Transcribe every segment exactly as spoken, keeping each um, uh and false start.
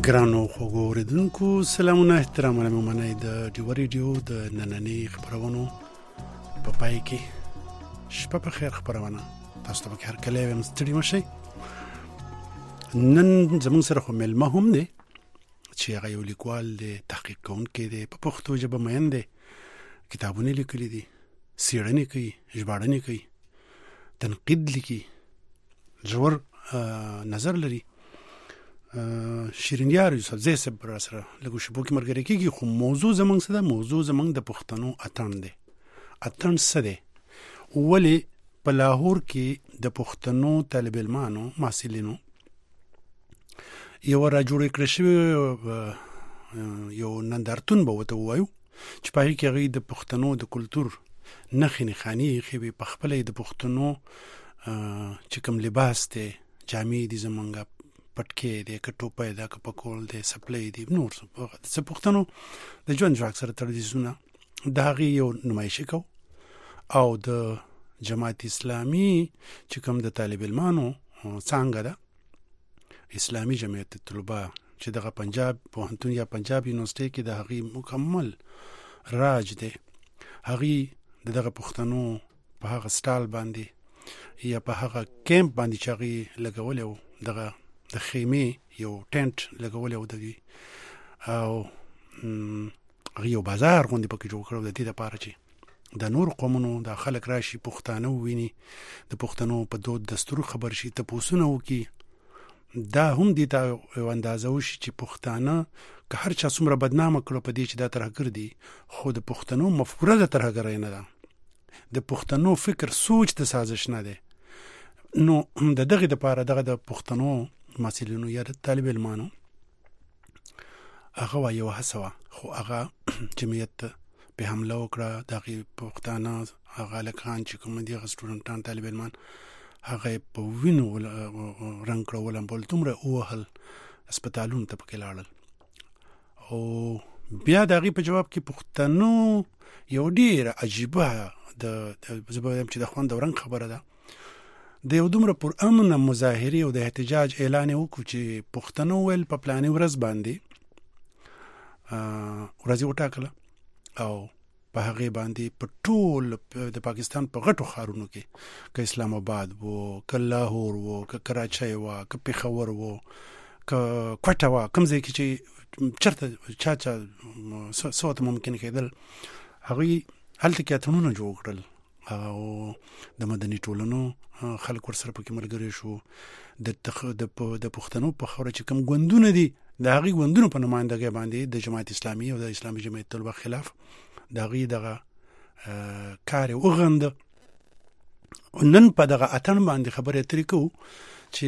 ګرانو خوږو اوریدونکو سلامونه احترامونه مې منئ د ډیو ریډیو د نننۍ خبرونو په پای کې شپه په خیر خبرونه تاسو ته هر کله هم ستړي مشئ. نن زموږ سره خو ملما هم دی چې هغه یو لیکوال دی، تحقیق کوونکی دی، په پښتو ژبه مین دی، کتابونه لیکلي دي، څېړنې کوي، ژباړنې کوي، تنقید لیکي، ژور نظر لري. شیرینیار یوسف زی صاحب را سره لږ شپو کې ملګری کېږي. خو موضوع زموږ څه ده؟ موضوع زموږ د پښتنو اتڼ دی. اتڼ څه دی؟ ولې په لاهور کې د پښتنو طالب علمانو محصلینو یو را جوړ کړی شوی یو نندارتون به ورته ووایو چې په هغې کې هغوی د پښتنو د کلتور نښې نښانې ایښې وي، په خپله د پښتنو چې کوم لباس دی، جامې دي زمونږ، پټکې دی، که ټوپی ده، که پکول دی، سپلی دی، نور څه پښتنو د ژوند ژواک سره تړدیزونه د هغې یو نمایشي کو. او د جماعت اسلامي چې کوم د طالب علمانو څانګه ده، اسلامي جمعیت طلبه چې دغه پنجاب پوهنتون یا پنجاب یونیورسټۍ کې د هغې مکمل راج دی، هغې د دغه پښتنو په هغه سټال باندې یا په هغه کیمپ باندې چې هغې لګولی و، دغه د خیمې یو ټینټ لګولی و د دوی، او هغې یو بازار غوندې پکې جوړ کړی و د دې دپاره چې د نور قومونو دا خلک راشي، پښتانه وویني، د پښتنو په دود دستور خبر شي، تپوسونه وکړي. دا هم دې ته یو اندازه وشي چې پښتانه که هر چا څومره بدنامه کړو په دې چې دا ترهګر دي، خو د پښتنو مفکوره د ترهګرۍ نه ده، د پښتنو فکر سوچ د سازش نه دی. نو د دغې دپاره دغه د پښتنو محصلینو یا د طالب علمانو هغه یوه هڅه وه، خو هغه جمعیت پې حمله وکړه. د هغې پښتانه هغه هلکان چې کوم دي، هغه سټوډنټان طالب علمان، هغه یې په وینو رنګ کړه، ولمبول، دومره ووهل، هسپتالونو ته پکې لاړل. او بیا د هغې په جواب کې پښتنو یو ډېره عجیبه د زه به وایم چې د خوند او رنګ خبره ده، د یو دومره پر امنه مظاهرې او د احتجاج اعلان یې وکړو چې پښتنو ویل په پلانې ورځ باندې ورځ یې وټاکله او په هغې باندې په ټول د پاکستان په غټو ښارونو کې، که اسلام آباد و، که لاهور و، که کراچۍ وه، که پېښور و، که کوټه وه، کوم ځای کې چې چېرته چا چا څه ورته ممکن کېدل، هغوی هلته کې اتڼونه جوړ کړل او د مدني ټولنو خلک ورسره پکې ملګري شو. د د پښتنو په خاوره چې کوم ګوندونه دي، د هغې ګوندونو په نمایندګۍ باندې د جماعت اسلامي او د اسلامي جمعیت طلبه خلاف د هغې دغه کار یې وغنده. نن په دغه اتڼ باندې خبرې اترې کوو چې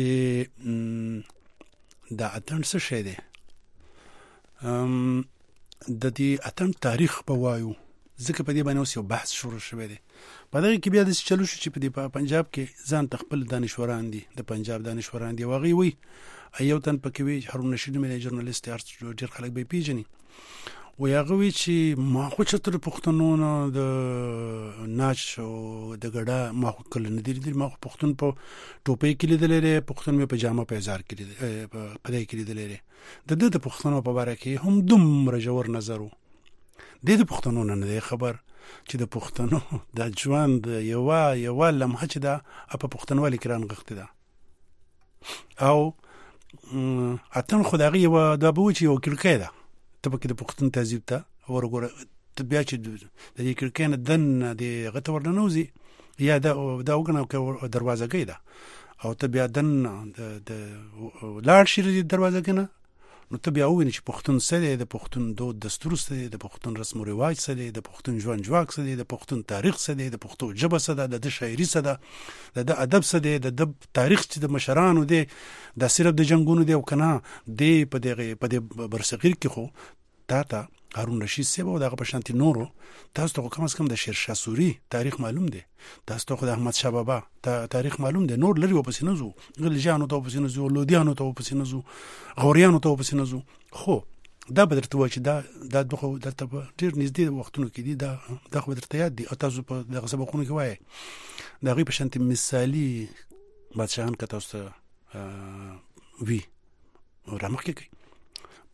دا اتڼ څه شی دی. د دې اتڼ تاریخ به وایو، ځکه په دې باندې اوس یو بحث شروع شوی دی. په دغې کې بیا داسې چلو شو چې په دې پنجاب کې ځان ته خپل دانشوران دي، د پنجاب دانشوران دي، او هغوی وایي یو تن پکې وایي هارون رشید نومېدی ژورنالست دی، ډېر خلک به یې پېژني، وایي هغه وایي چې ما خو چېرته د پښتنو نه د ناچ او د ګډا ما خو کله نه دي لیدلي، ما خو پښتون په ټوپۍ کې لیدلی دی، پښتون مې په جامه پیزار کې په دی کې لیدلی دی. د ده د پښتنو په باره کې هم دومره ژور نظر و. دې د پښتنو نه نه دی خبر چې د پښتنو د ژوند یوه یوه لمحه چې ده په پښتنوالي کې رانغښتې ده. او اتڼ خو د هغې یوه دا به وایي چې یوه کړکۍ ده، ته پکې د پښتون تهذیب ته ورګوره، ته بیا چې د دې کړکۍ نه دننه دې هغه ته ورننوځي، یا دا دا وګڼه دروازګۍ ده، او ته بیا دننه د لاړ شي د دروازګۍ نه، نو ته بیا ووینې چې پښتون څه دی، د پښتون دود دستور څه دی، د پښتون رسم و رواج څه دی، د پښتون ژوند ژواک څه دی، د پښتون تاریخ څه دی، د پښتو ژبه څه ده، د ده شاعري څه ده، د ده ادب څه دی، د ده تاریخ چې د مشرانو دی دا صرف د جنګونو دی او که نه دی. په دغې په دې برصغیر کې خو تا ته هارون رشید صاحب او دغه په شانتې نورو، تاسو ته خو کم از کم د شیرشاه سوري تاریخ معلوم دی، تاسو ته خو د احمدشاه بابا تاریخ معلوم دی، نور لرې ورپسې نه ځو، غلجیانو ته ورپسې نه ځو، لودیانو ته ورپسې نه ځو، غوریانو ته ورپسې نه ځو. خو دا به درته وایي چې دا دا دوه خو درته په ډېر نږدې وختونو کې دي، دا دا خو به درته یاد دي او تاسو په دغه سبقونو کې وایئ. د هغوی په شانتې مثالي بادشاهان که تاسو ته وي رامخکې کوي.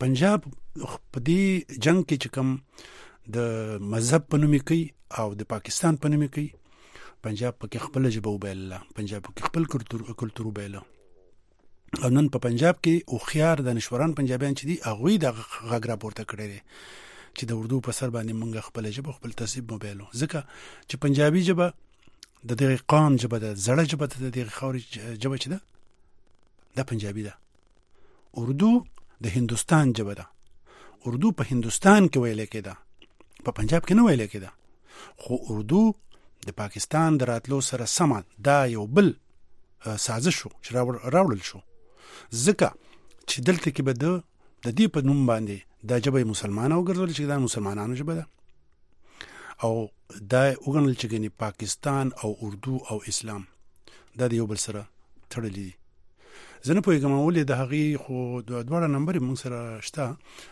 پنجاب په دې جنگ کې چې کوم د مذهب په نوم کوي او د پاکستان په نوم کوي، پنجاب پکې خپل ژبه وبایله، پنجاب پکې خپل کلتور کلتور وبایله. او نن په پنجاب کې او خيار دانشوران پنجابیان چې دي هغوی د غږ راپورته کړی دی چې د اردو په سر باندې مونږ خپل ژبه خپل تهذیب وبایلو، ځکه چې پنجابي ژبه د دغه قام ژبه ده، زړه ژبه ده، د دغه خاورې ژبه چې ده دا پنجابي ده. اردو د هندوستان ژبه ده، اردو په هندوستان کې ویل کېده، په پنجاب کې نه ویل کېده. خو اردو د پاکستان د راتلو سره سمه دا یو بل سازش شو چې راوړل شو، ځکه چې دلته کې به د د دې په نوم باندې دا ژبه مسلمانه وګرځول چې دا مسلمانانو ژبه ده، او دا وګڼل چې ګنې پاکستان او اردو او اسلام دا د یو بل سره تړلي دي. زه نه پوهېږم ولې د هغې خو دواړه نمبر یې موږ سره شته.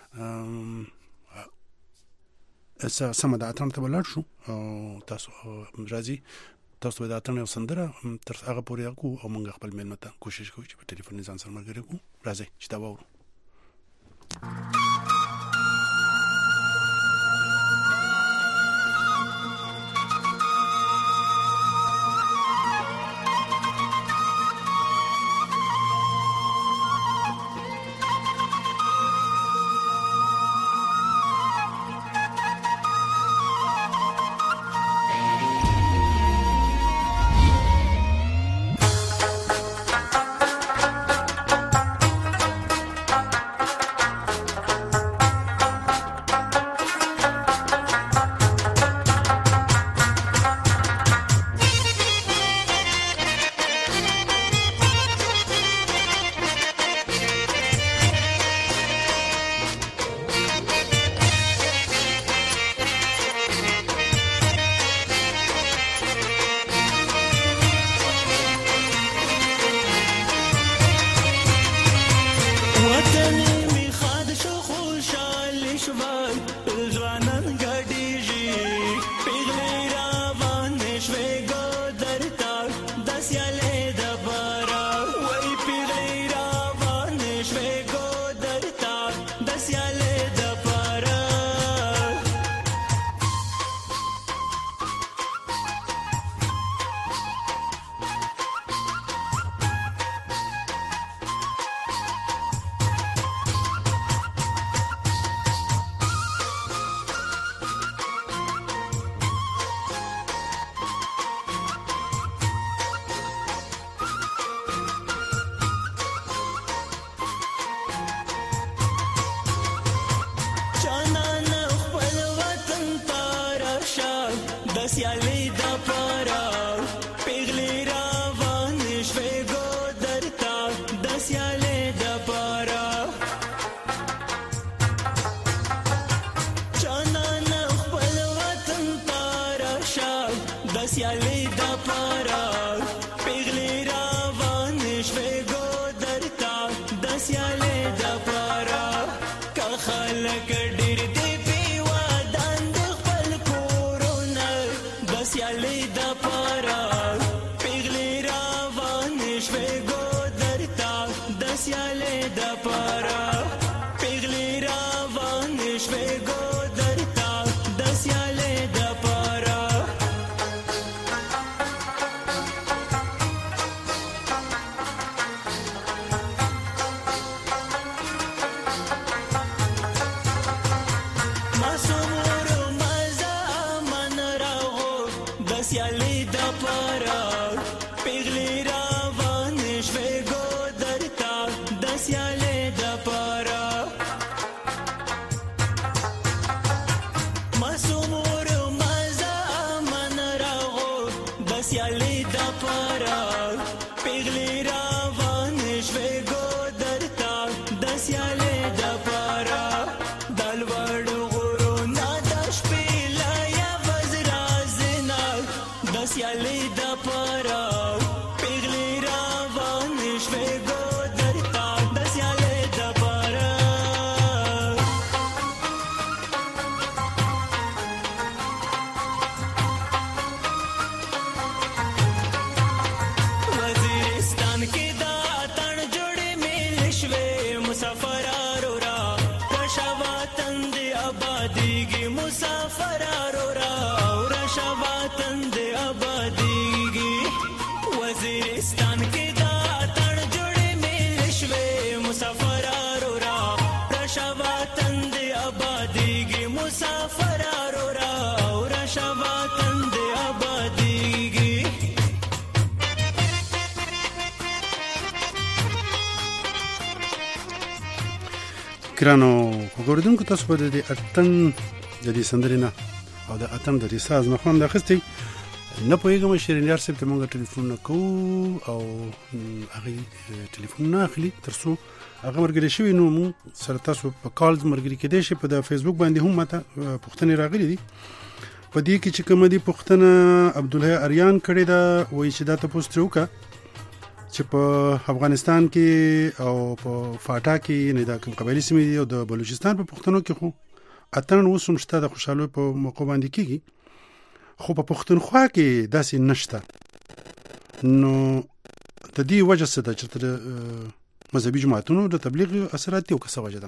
سمه ده، اتڼ ته به لاړ شو او تاسو راځي تاسو به د اتڼ یو سندره تر هغه پورې کوو او موږ خپل مېلمه ته کوشش کوو چې په ټلیفون ځان سره ملګري کړو. راځئ چې دا واورو. مسافر را اور شواتن دے آبادیگی وزیرستان کی دا تن جڑے ملشوے مسافر را شواتن دے آبادیگی مسافر را اور شواتن دے آبادیگی ګرانو وګورئدونکو تاسو به د اتن د دې سندرې نه او د اتم د دې ساز نه خوند اخیستی نه پوهېږم شیرینیار صاحب ته موږ ټلیفونونه کوو او هغې ټلیفون نه اخلي تر څو هغه ملګري شوي نو موږ سره تاسو په کال ملګري کېدی شي په د فیسبوک باندې هم ماته پوښتنې راغلي دي په دې کې چې کومه دي پوښتنه عبدالحی اریان کړې ده وایي چې دا تپوس ترې وکړه چې په افغانستان کې او په فاټا کې یعنې دا کوم قبایلي سیمې دي او د بلوچستان په پښتنو کې خو اتن اوس هم شته د خوشحالۍ په موقع باندې کېږي خو په پښتونخوا کې داسې نشته نو د دې وجه څه ده چېرته د مذهبي جماعتونو د تبلیغ اثرات دي او که څه وجه ده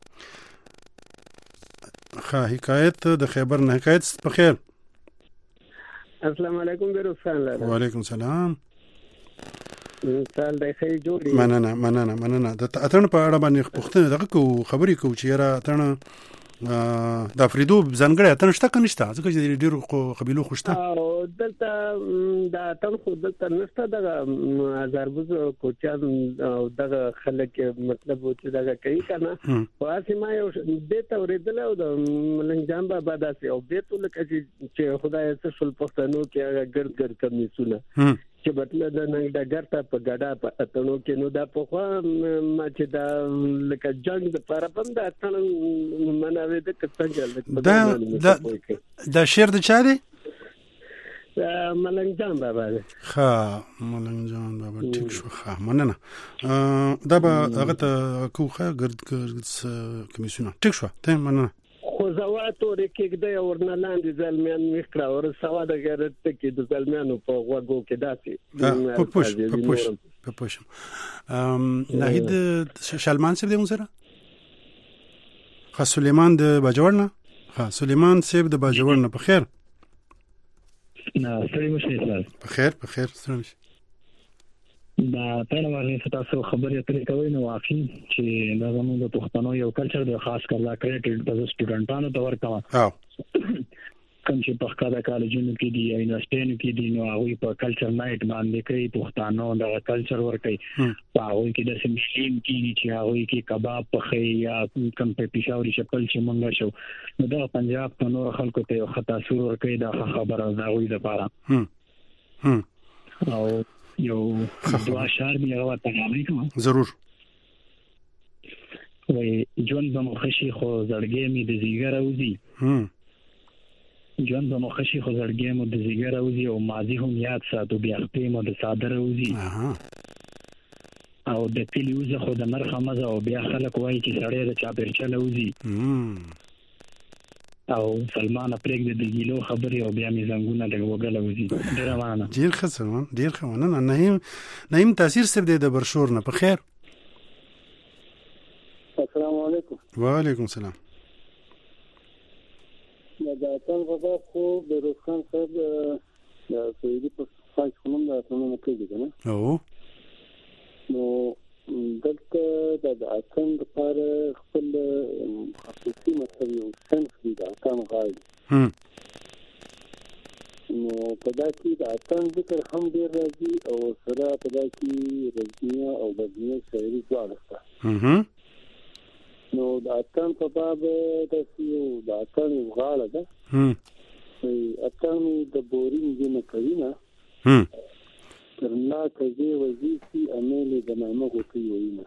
ښه حکایت د خیبر نه حکایت په خیر السلام علیکم بیروسان لاله وعلیکم السلام سال د خیر جوړي مننه مننه مننه د اتن په اړه باندې پوښتنه دغه کو خبرې کو چې یاره اتن د افریدو ځانګړی اتن شته که نشته ځکه چې ډېرو قبیلو خو شته او دلته د اتن خو دلته نشته دغه هزاربوز کوچیان او دغه خلک مطلب چې دغه کوي که نه خو هسې ما یو بیت اورېدلی او د ملنګ جان بابا داسې او بیت لکه چې خدای څه شول پښتنو کې هغه ګرد ګرد کمیسونه چې بتله د ننګ ډګر ته په ګډا په اتنو کې نو دا پخوا ما چې دا لکه جنګ د پاره هم د اتن مناوې د څنګه دا دا شعر د چا دی ملنګ جان بابا دی ښه ملنګ جان بابا ټیک شو ښه مننه دا به هغه ته کوخه ګرد ګرد کمیسونه ټیک شو ته مننه خو زواتو رکېږده ورنه لاندې زلمیان وکړه او سوا د غیرت کې د زلمیانو په غوږو کې داسې په پوش په پوش په پوش ناهید شلمان صاحب دی مون سره ښه سلیمان د باجوړ نه ښه سلیمان صاحب د باجوړ نه په خیر نه ستړي مشي سره په خیر په خیر ستړي مشي دا تنه باندې تاسو خبرې اترې کوي نو واقعي چې دا زموږ د پښتنو یو کلچر د خاص کر لا کریډټ د سټوډنټانو ته ورکوه او کوم چې په ښکاره کالجونو کې دي یا یونیورسيټونو کې دي نو هغوی په کلچر نایټ باندې کوي پښتانه دغه کلچر ورکوي په هغوی کې داسې مشلیم کېږي چې هغوی کې کباب پخوي یا کوم په پېښوري شکل چې مونږ شو نو دغه پنجاب په نورو خلکو ته یو ښه تاثیر ورکوي دا خبره د هغوی دپاره او یو دوا شعر مې هغه ورته غالۍ کوم ضرور وایي ژوند به مو ښه شي خو زړګی مې د ځیګه راوځي ژوند به مو ښه شي خو زړګی مو د ځیګه راوځي او ماضي هم یاد ساتو بیا خپې مو د ساده راوځي او د کلي وزه خو د مرخه مزه او بیا خلک وایي چې سړی د چاپېرچله وځي او سلمان پرېږده د ګیلو خبرې او بیا مې زنګونه د وګله وځي ډېره مننه ډېر ښه سلمان ډېر ښه مننه نعیم نعیم تاثیر صاحب دی د برشور نه په خیر السلام علیکم وعلیکم السلام د اتن په باب خو بیروز خان صاحب د سعودي په خاص خونم د اتنونو کوي که نه او نو دلته د اتن لپاره خپل خصوصي مطلب یو صنف دی د اتن غاړي نو په دا کې د اتن ذکر هم ډېر راځي او سره په دا کې رزمیه او بدنیه شاعري دواړه شته نو د اتن په باب داسې یو د اتن یو غاړه ده اتن د بورین دې نه کوي نه ترنا کزی وزیسی امیلی د نامه غوټي وینا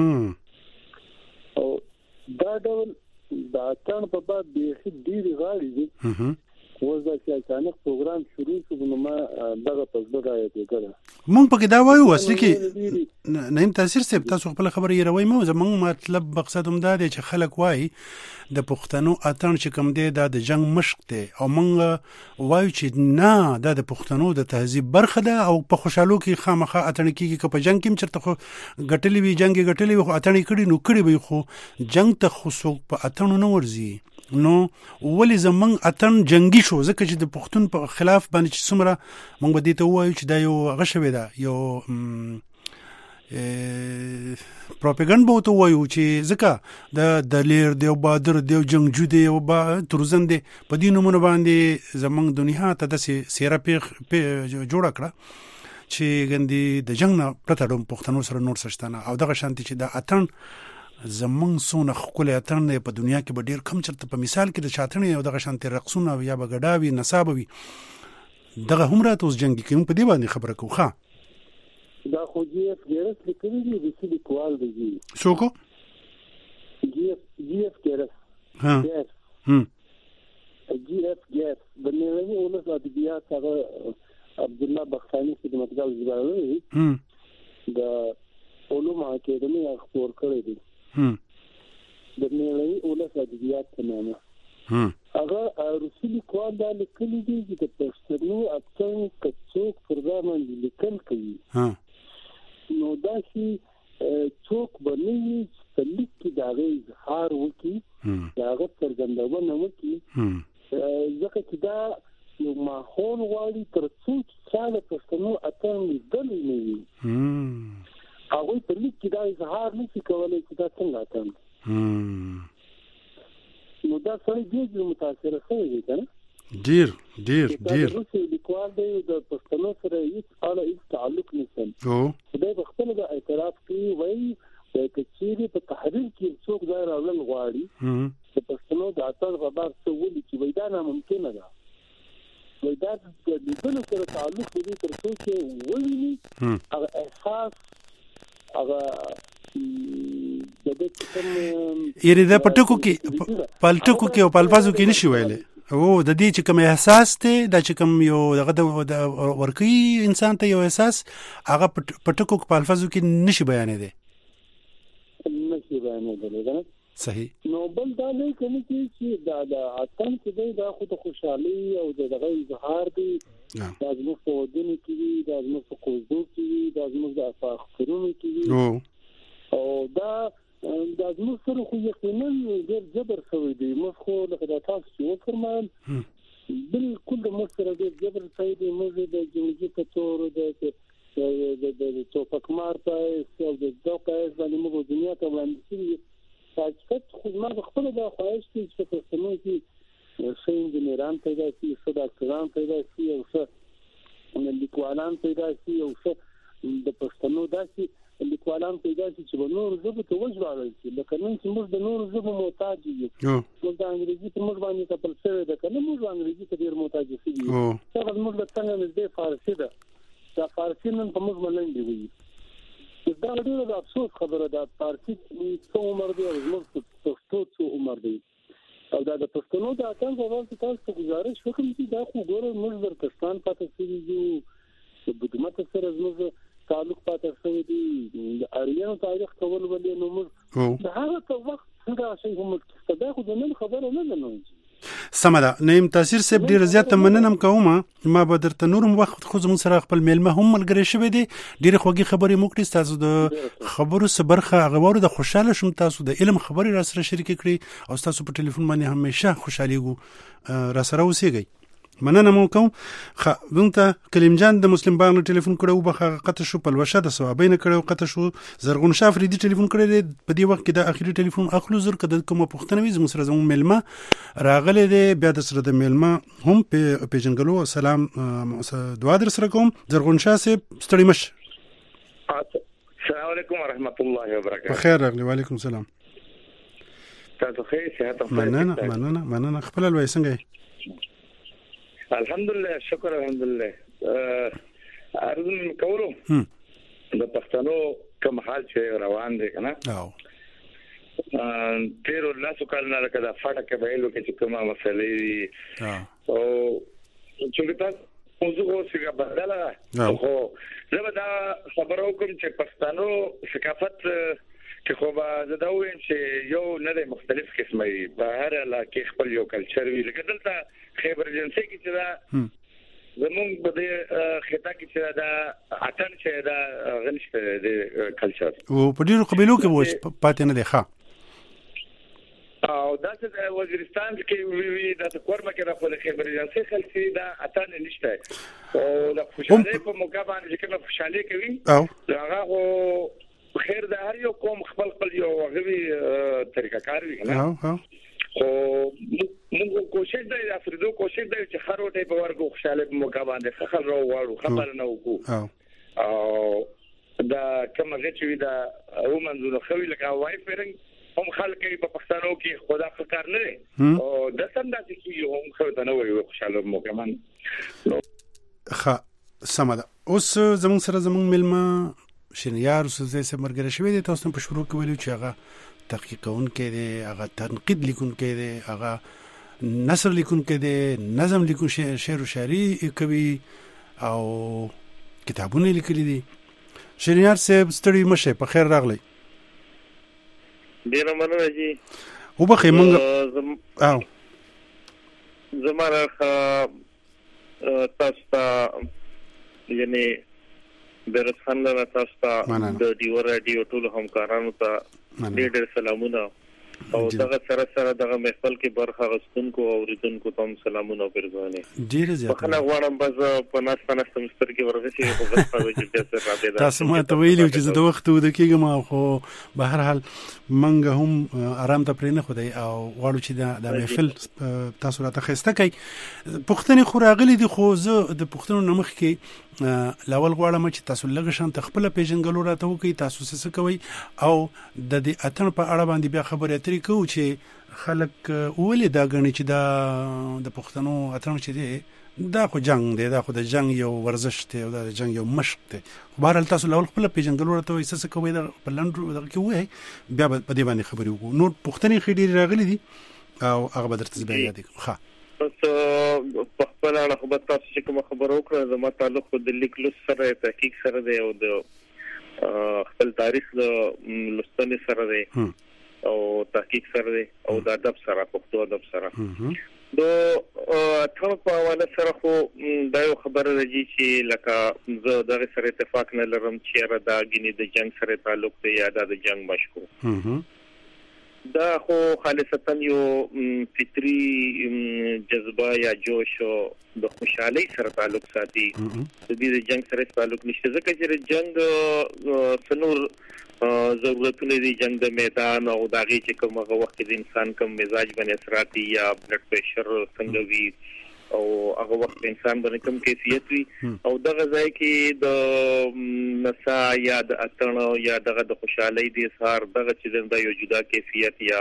او دا ډول د اتن په باب بیخي ډېرې غاړې دي اوس دا چې اچانک پروګرام شروع شو نو ما دغه په زړه راځي کړه مونږ پکې دا وایو اصلي کې نعیم تاثیر صاحب تاسو خپل خبره یې روي مو زمونږ مطلب مقصد هم دا دی چې خلک وایي د پښتنو اتن چې کوم دی دا د جنگ مشق دی او مونږ وایو چې نه دا د پښتنو د تهذیب برخه ده او په خوشحالو کې خامخا اتن کېږي که په جنگ کې هم چېرته خو ګټلې وي جنګ یې ګټلې وي خو اتن یې کړي نو کړي به خو جنگ ته خو څوک په اتنو نه ورځي نو ولې زمونږ اتن جنگي شو ځکه چې د پښتون په خلاف باندې چې څومره موږ به دې ته ووایو چې دا یو هغه شوی ده یو پروپاګاندا به ورته ووایو چې ځکه د دلیر دی او بهادر دی او جنګجو دی او تروزن دی په دې نومونو باندې زمونږ دنیا ته داسې څېره پېښ جوړه کړه چې ګندې د جنګ نه پرته ډوم پښتنو سره نور څه شته نه او دغه شانتي چې د اتن زمونږ څونه ښکلی اتن دی په دنیا کې به ډېر کم چېرته په مثال کې د چاتنې او دغه شانتې رقصونه یا به ګډا وي نڅا به وي دغه هم راته اوس جنګي کوي موږ په دې باندې خبره کوو ښه دا خو جی اف ګیرس لیکلي دي روسي لیکوال دی څوک جی اف جی اف ګیرس ها هم جی اف ګیرس د نړۍ ولس ادبیات هغه عبدالله بختانی خدمتګار ژباړلی هم د علوم اکیډمي خپور کړی دی هم د نړۍ ولس ادبیات په نامه هم هغه روسي لیکوال دا لیکلي دي چې د پښتنو اتن کڅوک پر ځای باندې لیکل کوي ها نو دا چې څوک باندې په لیک کې دا اظهار وکړي دا هغه څرګندونه وکړي ځکه چې دا یو ماحول غواړي تر څو چې څاله پښتنو اتن لیدل نه وي هغه په لیک کې دا اظهار نشي کولای چې دا څنګه اتن نو دا سره ډېر متاثر شوی دی کنه ډیر ډیر ډیر روسي لیکوال دی د پښتنو سره هیڅ اړه هیڅ تعلق نشته او دا په خپل د اعتراف کوي وایي چې کچېری په تحریر کې څوک دا راول غواړي چې پښتنو د اتل غبار څه ولي چې وای دا ناممکن ده وای دا د لیدلو سره تعلق لري تر څو چې ولي هغه احساس هغه د دې کوم یری دا پټکو کې پالټکو کې او پالفازو کې نشي ویلې او د دې چې کوم احساس ته د چې کوم یو دغه د ورکی انسان ته یو احساس هغه پټکو په الفاظو کې نشي بیانې دي نشي بیانې دي صحیح نو بل دا نه کوي چې دا د اتن کې دا خو د خوشحالي او د دغه اظهار دی دا زموږ په ودونو کې دا زموږ په کوزو کې دا زموږ د افاخرونو کې او دا دا زموږ سره خو یقینا ډېر جبر شوی دی موږ خو لکه تاسو چې وفرمایل بالکل د موږ سره ډېر جبر شوی دی موږ د جنګي په تور د د توپکمار په او د دوکه باندې موږ دنیا ته باندې حقیقت خو ما خپل د خواهش چې په سمو کې څنګه انجنیران پیدا شي څه ډاکټران پیدا شي او څه لیکوالان پیدا شي او څه د پښتنو داسې لیکوالان پیدا شي چې نور ژبه ته وژغورل شي لکه نن چې موږ د نور ژبه محتاج یو موږ د انګریزي په موږ باندې تپل شوی ده کنه موږ انګریزي ته ډیر محتاج یو دا موږ د څنګه نږدې فارسی ده دا فارسی نن په موږ باندې وي دا ډیره د افسوس خبره ده فارسی څو عمر دی او موږ پښتو څو عمر دی او دا د پښتنو د اتن په وخت کې تاسو گزارش وکړم چې دا خو ګوره موږ د پاکستان پاتې شوی یو د بدمت سره زموږ تعلق پاتې شوی دی د اریانو تاریخ کول ولې نو موږ دا هغه په وخت څنګه شي هم ستدا خو د نن خبره نه ده نو سمدا نیم تاثیر سب ډیر زیات مننم کوم ما به درته نورم وخت خو زمون سره خپل میلمه هم ملګری شوی دی ډیر خوږی خبرې موکړي تاسو د خبرو سبرخه غوړو د خوشاله شوم تاسو د علم خبرې را سره شریک کړي او تاسو په ټلیفون باندې همیشه خوشاليګو را سره اوسېږئ مننه مو کوم خ ونته کلیم جان د مسلم بانک ټلیفون کړو به قطه شو په لوشه د ثوابین کړو قطه شو زرغون شافری دی ټلیفون کړی په دې وخت کې د اخیری ټلیفون اخلو زر کده کوم پښتنه وي زموږ سره زموږ میلمه راغله دی بیا د سره د میلمه هم په پیژنګلو سلام دعا در سره کوم زرغون شاه صاحب ستړي مش السلام علیکم ورحمت الله وبرکاته بخیر راغلی وعلیکم السلام تاسو خیر صحت مننه مننه مننه خپل لوي څنګه الحمدلله شکر الحمدلله ارزم کولو د پښتنو کوم حال چې روان دي کنه او تیر لاسو کال نه لکه دا فاټه کې ویلو کې کومه مسلې دي او چې تاسو موضوع څنګه بدله خو زه دا خبرو کوم چې پښتنو ثقافت کې خو به دا وایم چې یو نه د مختلف قسمه په هر علاقه خپل یو کلچر وی لکه دلته خیبر جنسي کې چې دا زمونږ په دې خطه کې چې دا اتن چې دا غنښت د کلچر او په ډیرو قبیلو کې وځ پاتې نه دی ښه او داسې د وزیرستان کې وی د کورمه کې راغله خبرې ځانسي خلک دا اتانه نشته او د خوشاله په موقع باندې چې کوم خوشاله کوي هغه خیر د هر یو قوم خپل خپل یو غوي طریقه کار وي نه او موږ کوشش دی افریدو کوشش دی چې هر وټه په ورګو خوشاله په موقع باندې خل راو واړو خبر نه وکړو او دا کوم غچوي دا او منځو خوي لکه وای فرنګ هم خلک په پښتنو کې خدا فکر نه او د څنګه چې یو هم خو ته نه وي خوشاله موقع باندې خ سمدا اوس زمون سره زمون ملما شنیار سوزه سمرګره شوی دی تاسو په شروع کې ویلو چې هغه تحقیق کون کې دی هغه تنقید لیکون کې دی هغه نثر لیکون کې دی نظم لیکون شعر او شاعري کوي او کتابونه لیکلي دي شنیار صاحب ستړي مشه په خیر راغلی ډیر مننه جی او بخې مونږ او زماره تاسو ته یعنی بیرت خان له تاسو ته د دیو رادیو ټول همکارانو ته ډېر ډېر سلامونه او دغه سره سره دغه محفل کې برخه غوښتونکو او اوریدونکو ته سلامونه ورکوي ډېر زیات خلک غواړم بس په ناس په ناس مستر کې ورغسي او بس په وجه د سره راځي تاسو ما ته ویلو چې زه د وخت ود کېږم خو به هر حال منګه هم آرام ته پرې نه خدای او غواړو چې د محفل تاسو راته خسته کوي پښتني خو راغلي دي خو زه د پښتنو نمخ کې لاول غواړم چې تاسو لږ شان تخپل پیژنګلو راته وکي تاسو څه کوي او د دې اتن په اړه باندې بیا خبرې اترې کوو چې خلک ولې دا غني چې دا د پښتنو اتن چې دی دا خو جنگ دی دا خو د جنگ یو ورزش دی او د جنگ یو مشق دی خو بهر تاسو لاول خپل پیژنګلو راته وي څه کوي دا په لندرو دغه کې وای بیا په دې باندې خبرې وکړو نو پښتني خېډې راغلي دي او هغه به درته بیا یاد کړم ښه په خپل اړه خو تاسو چې کوم خبرو وکړه زما تعلق د لیکلو سره تحقیق سره دی او د خپل تاریخ د لوستنې سره دی او تحقیق سره دی او د ادب سره پښتو ادب سره د ټول په حواله سره خو دا یو خبره راځي چې لکه زه دغه سره اتفاق نه لرم چې را دا غني د جنگ سره تعلق دی یا د جنگ مشکو دا خو خالصتا یو فطری جذبه یا جوش د خوشحالي سره تعلق ساتي د دې جنگ سره تعلق نشته ځکه چې جنگ سنور ضرورتونه دي جنگ د میدان او داغي چې کومه وخت د انسان کوم مزاج باندې اثرات یا بلډ پريشر څنګه وي او هغه وخت انسان باندې کوم کیفیت وي او دغه ځای کې د نسا یا د اتن یا دغه د خوشحالي د اظهار دغه چې د یو جدا کیفیت یا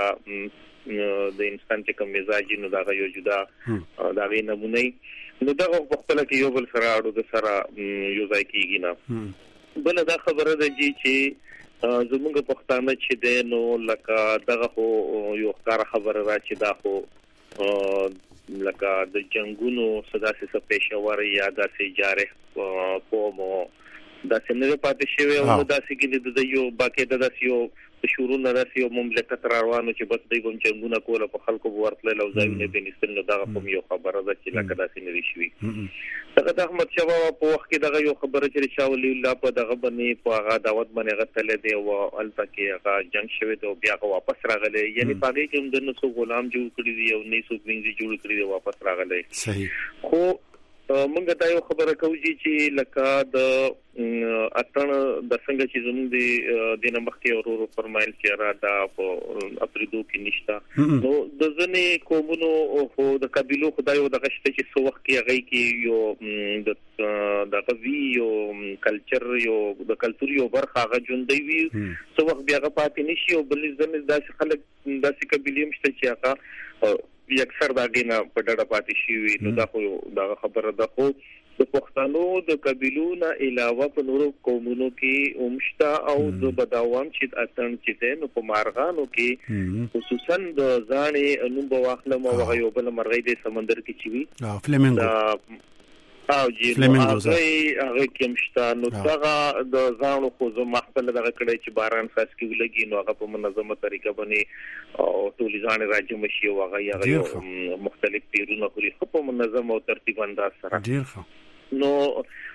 د انسان چې کوم مزاج نو دغه یو جدا دغه نمونه نو دغه په خپل کې یو بل سره اړو د سره یو ځای کېږي نه بل دا خبره ده چې زموږ پښتانه چې د نو لکه دغه خو یو ښکار خبره را چې دا خو لکه د جنگونو صداسي څه پېښور یا داسې جارح قومو داسې نه پاتې شوی او داسې کې د یو باقي د داسې یو شروع نه داسې یو مملکت روانو چې بس د کوم جنگونه کوله په خلکو ورتل او ځایونه به نستل نو دغه کوم یو خبره ده چې لکه داسې نه شوی دغه د احمد شاه بابا په وخت کې دغه یو خبره چې شاه ولي الله په دغه باندې په هغه دعوت باندې غتل دی او البته کې هغه جنگ شوی دی او بیا واپس راغلی یعنی پاره کې د نسو غلام جوړ کړی دی او نه سو وینځي جوړ کړی دی واپس راغلی صحیح خو مونږ ته یو خبره کوي چې لکه د اتن د څنګه چې زموږ د دینه مخکې اورو فرمایل چې را دا په اپریدو کې نشتا نو د ځنې قومونو او د قبيلو خدای او د غشته چې سو وخت کې هغه کې یو د د قوي یو کلچر یو د کلتور یو برخه هغه ژوندۍ وي سو وخت بیا هغه پاتې نشي او بل ځنې داسې خلک داسې قبيلې مشته چې هغه اکثر دا غینه په ډډه پاتې شي نو دا خو دا خبره ده خو د پښتنو د قبيلو نه علاوه په نورو قومونو کې اومشتا او د بداوام چې اتن چې نو په مارغانو کې خصوصا د ځانې نوم بواخلم او یو بل مرغۍ د سمندر کې چوي اه فلامینګو او جی هغه هغه کومشتا نو دغه د ځانو خو زه محفل دغه کړی چې باران فاس کې ولګي نو هغه په منظمه طریقه باندې او ټول ځان راځي مشي او هغه هغه مختلف پیرونه خوري په منظم او ترتیب انداز سره ډیر ښه نو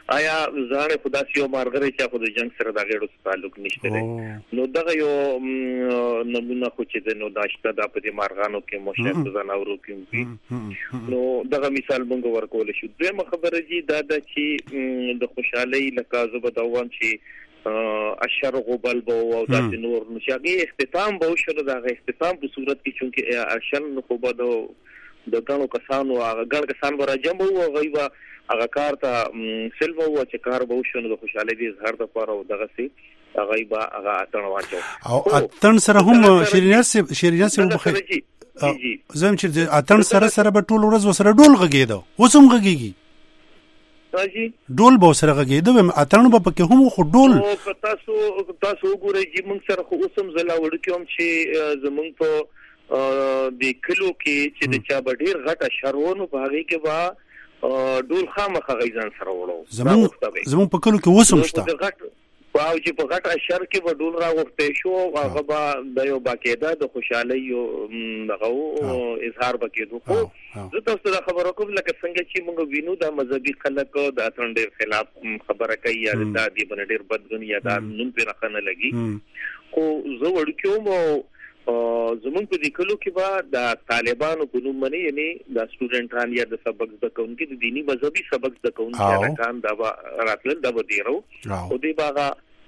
آیا ځان خدا سيو مارغره چې خو د جنگ سره د غیړو تعلق نشته دی نو دغه یو نمونه خو چې د نو داشته د په دې مارغانو کې مشهد زناورو کې نو دغه مثال مونږ ورکول شو دویمه خبره دي دا د چې د خوشحالي لکه زبد دوام چې اشر غبل بو او د نور نشاغي اختتام به شو دغه اختتام په صورت کې چې اشر خو به د ګڼو کسانو هغه ګڼ کسان به راجم وو غیبه هغه کار ته سلمو و چې کار به وشو د خوشحالي د اظهار لپاره او دغه سي هغه به هغه اتن واچو او اتن سره هم شیریناس شیریناس وبخیر زم چې اتن سره سره به ټول ورځ وسره ډول غږیدو وسم غږیږي راځي ډول به سره غږیدو اتن به پکې هم خو ډول تاسو تاسو وګورئ چې موږ سره خو اوسم زلا وړ کوم چې زمونږ په د کلو کې چې د چا ډیر غټه شرونو په هغه کې با ډول خامخ غیزان سره وړو زمون زمون په کلو کې وسم شته واو چې په غټه شر کې به ډول راغورته شو هغه با د یو باقاعده د خوشحالي یو دغه اظهار وکړو خو زه تاسو ته خبرو کوم لکه څنګه چې موږ وینو د مذهبي خلکو د اتن ډیر خلاف خبره کوي یا د دې باندې ډیر بدګن یا د نوم په راخنه لګي خو زه ورکوم زمون په دې کلو کې با د طالبانو په نوم باندې یعنی د سټوډنټان یا د سبق د کونکي د دینی مذهبي سبق د کونکي راکان دا راتل د ودیرو او دې باغه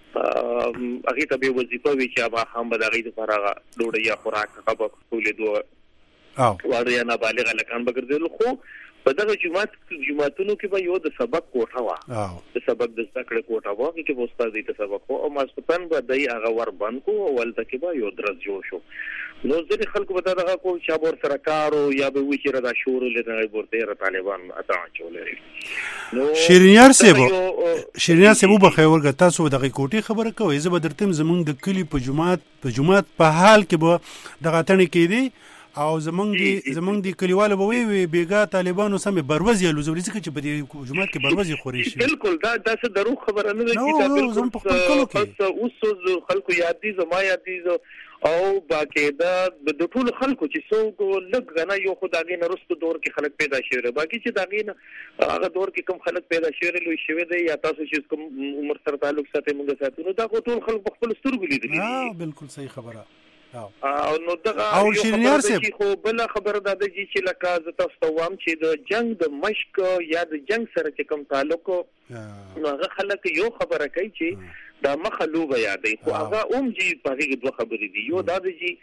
هغه ته به وظیفه وی چې هغه هم د هغه لپاره ډوډۍ یا خوراک هغه خپل دوه او وړیا نه بالغ لکان بګرځول خو په دغه جمعات جمعاتونو کې به یو د سبق کوټه وا د سبق د ذکر کوټه وا چې په استاد دې سبق او ماسپتن به دای هغه ور باندې کو او ولته کې به یو درس جوړ شو نو ځکه خلکو به دغه کو چې ور سره کارو یا به وی چې را شروع لته ورته طالبان اته چولې نو شیرینیار سیبو شیرینیار سیبو به خیر ورګه تاسو دغه کوټه خبره کوي زه به درتم زمونږ د کلی په جمعات په جمعات په حال کې به دغه تنه کې دي او زمونږ دي زمونږ دي کلیواله به وي بیګا طالبانو سم بروز یلو زوري ځکه چې په دې جمعات کې بروز خوري شي بالکل دا داسه درو خبره نه ده چې بالکل اوس خلکو یاد دي زما یاد دي او باقاعده د ټول خلکو چې څو لګ غنا یو خدای نه رستو دور کې خلک پیدا شوی باقي چې داغې نه هغه دور کې کوم خلک پیدا شوی لوي شوی دی یا تاسو چې کوم عمر سره تعلق ساتي موږ ساتو نو دا ټول خلک خپل سترګو لیدل ها بالکل صحیح خبره او نو دغه او شیرینیار سه خو بل خبر د دې چې لکه ز تاسو وام چې د جنگ د مشک یا د جنگ سره چې کوم تعلق نو هغه خلک یو خبره کوي چې دا مخلوبه یادې خو هغه اوم چې په هغه دوه خبرې دي یو دا دی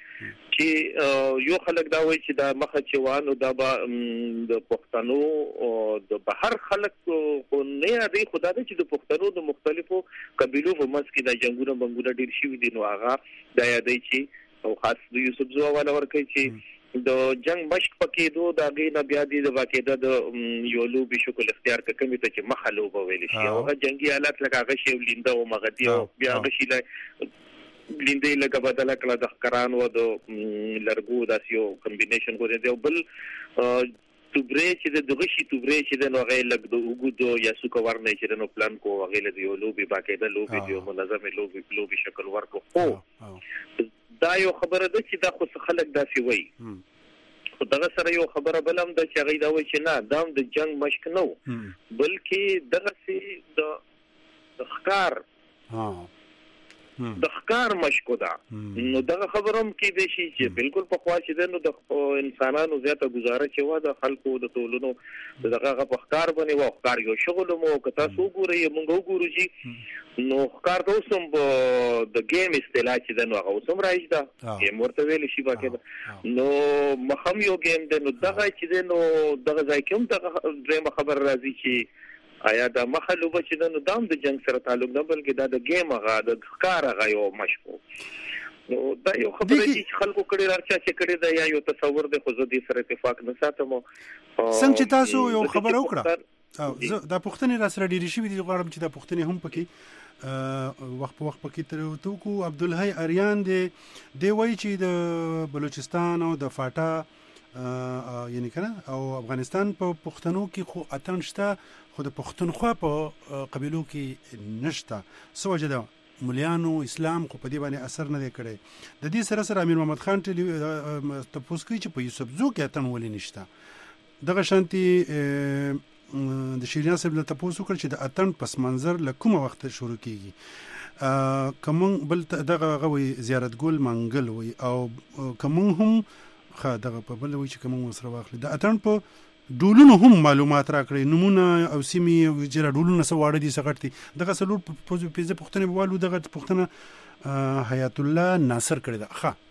چې یو خلک دا وایي چې دا مخه چوانو دا د پښتنو او د بهر خلک خو نه یادې خدای دې چې د پښتنو د مختلفو قبيلو په منځ کې د جنگونو بنګونه ډیر شي دي نو هغه دا یادې چې او خاص د یوسف زو والا ورکه چې د جنگ مشق پکې دوه د غي نه بیا دي د واقعده د یولو به شکل اختیار کمه ته چې مخلو به ویل شي او جنگي حالات لکه هغه شی ولینده او مغدی او بیا هغه شی لینده لکه بدل کړه د قران و د لرګو داسیو کمبینیشن کو دي او بل توبره چې د دغه شی توبره چې د نوغه لګ د وګدو یا سوکو ورنه چې نو پلان کو هغه له یولو به باقاعده لوبي دی منظم لوبي لوبي شکل ورکو خو دا یو خبره ده چې دا خو خلک داسې وایي خو دغه سره یو خبره بل هم ده چې هغوی دا وایي چې نه دا هم د جنګ مشق نه و بلکې دغسې د ښکار د ښکار مشق ده نو دغه خبره هم کیدای شي چې بالکل پخوا چې ده نو د انسانانو زیاته ګزاره چې وه د خلکو د ټولنو دغه هغه په ښکار باندې وه ښکار یو شغل هم که تاسو وګورئ موږ وګورو چې نو ښکار ته اوس هم د ګیم اصطلاح چې ده نو هغه اوس هم رایج ده ګیم ورته ویلی شي باقاعده نو مخ هم یو ګیم دی نو دغه چې دی نو دغه ځای کې هم دغه درېیمه خبره راځي چې آیا دا مخلوبه چې ده نو دا هم د جنګ سره تعلق نه بلکې دا د ګیم هغه د ښکار هغه یو مشق نو دا یو خبره چې خلکو کړي راچا چې کړي دا یا یو تصور دی خو زه دې سره اتفاق نه ساتم څنګه چې تاسو یو خبره وکړه او زه دا پوښتنې را سره ډېرې شوي دي غواړم چې دا پوښتنې هم پکې وخت په وخت پکې تر وتوکو عبدالحی اریان دی دی وایي چې د بلوچستان او د فاټا یعنی کنه او افغانستان په پښتنو کې خو اتن شته خو د پښتونخوا په قبیلو کې نشته څه وجه ده مولیانو اسلام خو په دې باندې اثر نه دی کړی د دې سره سره امیر محمد خان تپوس کوي چې په یوسف زو کې اتن ولې نشته دغه شانتي د شیرین صاحب له تاسو کړ چې د اتن پس منظر له کومه وخت شروع کیږي کوم بل دغه غوي زیارت ګل منګل وي او کوم هم خا دغه په بل وي چې کوم وسره واخلي د اتن په ډولونو هم معلومات راکړي نمونه او سیمي جره ډولونه سواړه دي سغړتي دغه سلور په پیزه پښتنه بوالو دغه پښتنه حیات الله ناصر کړی دا ښه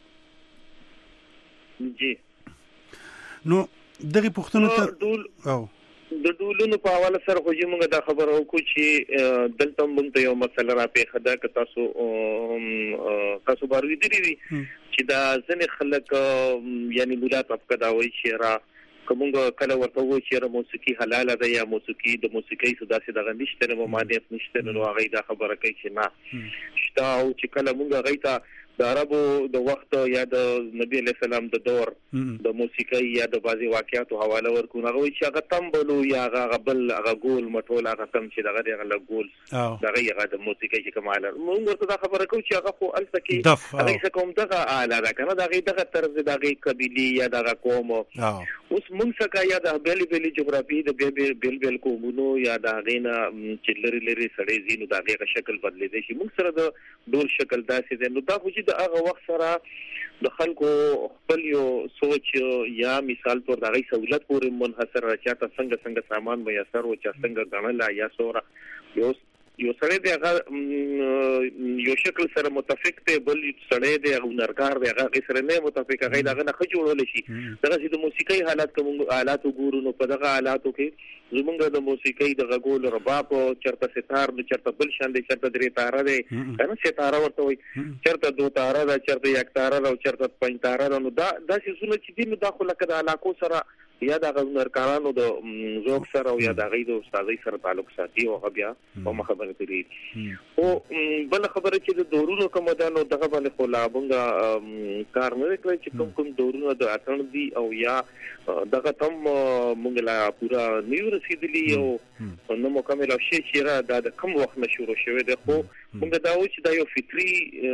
جی نو دغه پښتنه ته او د ډولونو په حواله سره خو موږ دا خبر وکړو چې دلته موږ ته یو مسله را پیښه ده که تاسو تاسو باروي دي چې دا ځنې خلک یعنی مولا طبقه دا وایي چې را کومه کله ورته وایي چې موسیقي حلاله ده یا موسیقي د موسیقي سودا سي دغه نشته نو مانیت نشته نو هغه دا خبره کوي چې نه شته او چې کله موږ هغه ته د عربو د وخت یا د نبی علیہ السلام د دور د موسیقي یا د بازي واقعاتو حواله ورکو هغه چې هغه تمبلو یا هغه بل هغه ګول مټول هغه تم چې دغه هغه ګول دغه هغه د موسیقي چې کماله موږ ورته دا خبره کوو چې هغه خو الته کې هغه کوم دغه اعلی ده کنه دغه دغه طرز دغه قبيله یا دغه قوم اوس موږ څنګه یا د بیل بیل جغرافي د بیل بیل قومونو یا د غینا چې لري لري سړې زینو دغه شکل بدلې دي چې موږ سره د ډول شکل داسې ده نو دا خو د هغه وخت سره د خلکو خپل یو سوچ یا مثال تور دغه سہولت پورې منحصر راځي چې څنګه څنګه سامان میسر او چې څنګه غنل یا سوره یو یو سړی دی هغه یو شکل سره متفق دی بل سړی دی هنرګار دی هغه سره نه متفق هغه دغه نه جوړول شي دغه د موسیقي حالات کوم آلات ګورو نو په دغه آلاتو کې زمونږ د موسیقي د غول رباب چرته ستار د چرته بل شان دی چرته درې تاره دی کنه ستاره ورته وي چرته دو تاره دا چرته یک تاره او چرته پنځ تاره نو دا د سيزونه چې دی نو داخله کده علاقو سره یا د هنرکارانو د ذوق سره او یا د غي د استادای سره تعلق ساتي او بیا په خبره کوي او بل خبره چې د دورونو کوم ده نو دغه باندې خو لا بونګه کار نه کوي چې کوم کوم دورونه د اتن دي او یا دغه تم مونږ لا پورا نیو رسیدلی او نو مکمل شي چې دا کوم وخت نشو شوی ده خو مونږ دا و چې دا یو فطري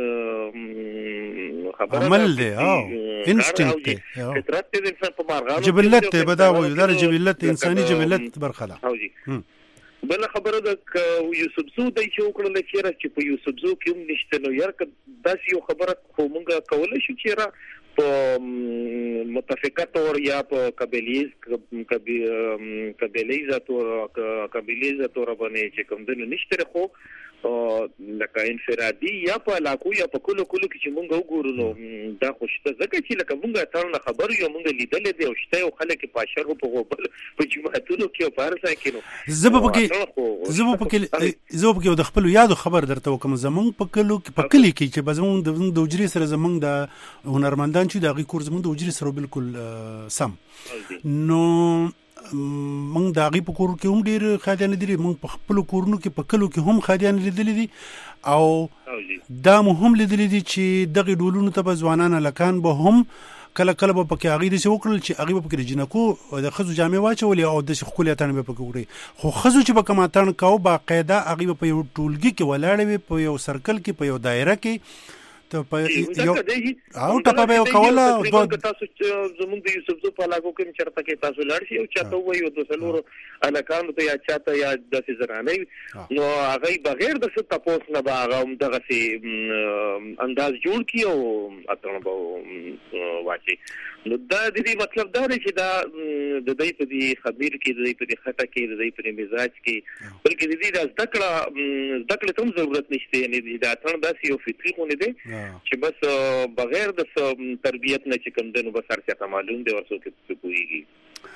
خبره عمل دی او انستینکټ دی فطرت د انسان په مارغانو جبلت ته بدا وي دا جبلت انساني جبلت برخلا او جی بل خبره د یوسف زو د چې وکړل چې په یوسف زو کې هم نشته نو یار داس یو خبره خو مونږ کولای شو چې را په متفقه تور یا په قبلیز قبلیزه تور قبلیزه تور باندې چې کوم د نشته خو لکه انفرادي یا په علاقو یا په کلو کلو کې چې مونږ وګورو نو دا خوشته ځکه چې لکه مونږ تاسو خبر یو مونږ لیدل دي او شته یو خلک په شرغ په غوبل په جمعهتونو کې په هر ځای کې نو زبب کې زبب کې زبب کې د خپل یادو خبر درته وکم زمونږ په کلو کې په کلی کې چې بزمون د وجري سره زمونږ د هنرمندان چې د غي کور زمونږ د وجري سره بالکل سم نو مونږ د غي په کور کې هم ډیر خادیان دي مونږ په خپل کورونو کې په کلو کې هم خادیان لیدل دي او دا مهم لیدل دي چې دغه ډولونو ته ځوانان لکان به هم کله کله په کې اغي دي چې وکړل چې اغي په کې جنکو د خزو جامې واچولې او د خولاتان به په کې وړي خو خزو چې په کماتان کاو باقاعده اغي په یو ټولګي کې ولاړ وي په یو سرکل کې په یو دایره کې ته په یو او ټپه به کوله او تاسو زموږ د یوسف زو په علاقو کې چرته کې تاسو لاړ شي او چاته وایو د سلور الکانو ته یا چاته یا د زرانه نو هغه بغیر د څه تاسو نه باغه هم دغه سي انداز جوړ کیو اتنه به واچي نو دا د دې مطلب دا دی چې دا د دې په دې خبير کې د دې په دې خټه کې د دې په مزاج کې بلکې د دې د ذکر ذکر ته ضرورت نشته یعنی دا اتنه داسې یو فطري خو نه دی چې بس بغیر د تربیت نه چې کوم دنو بس ارڅه معلوم دی ورسو کې کویږي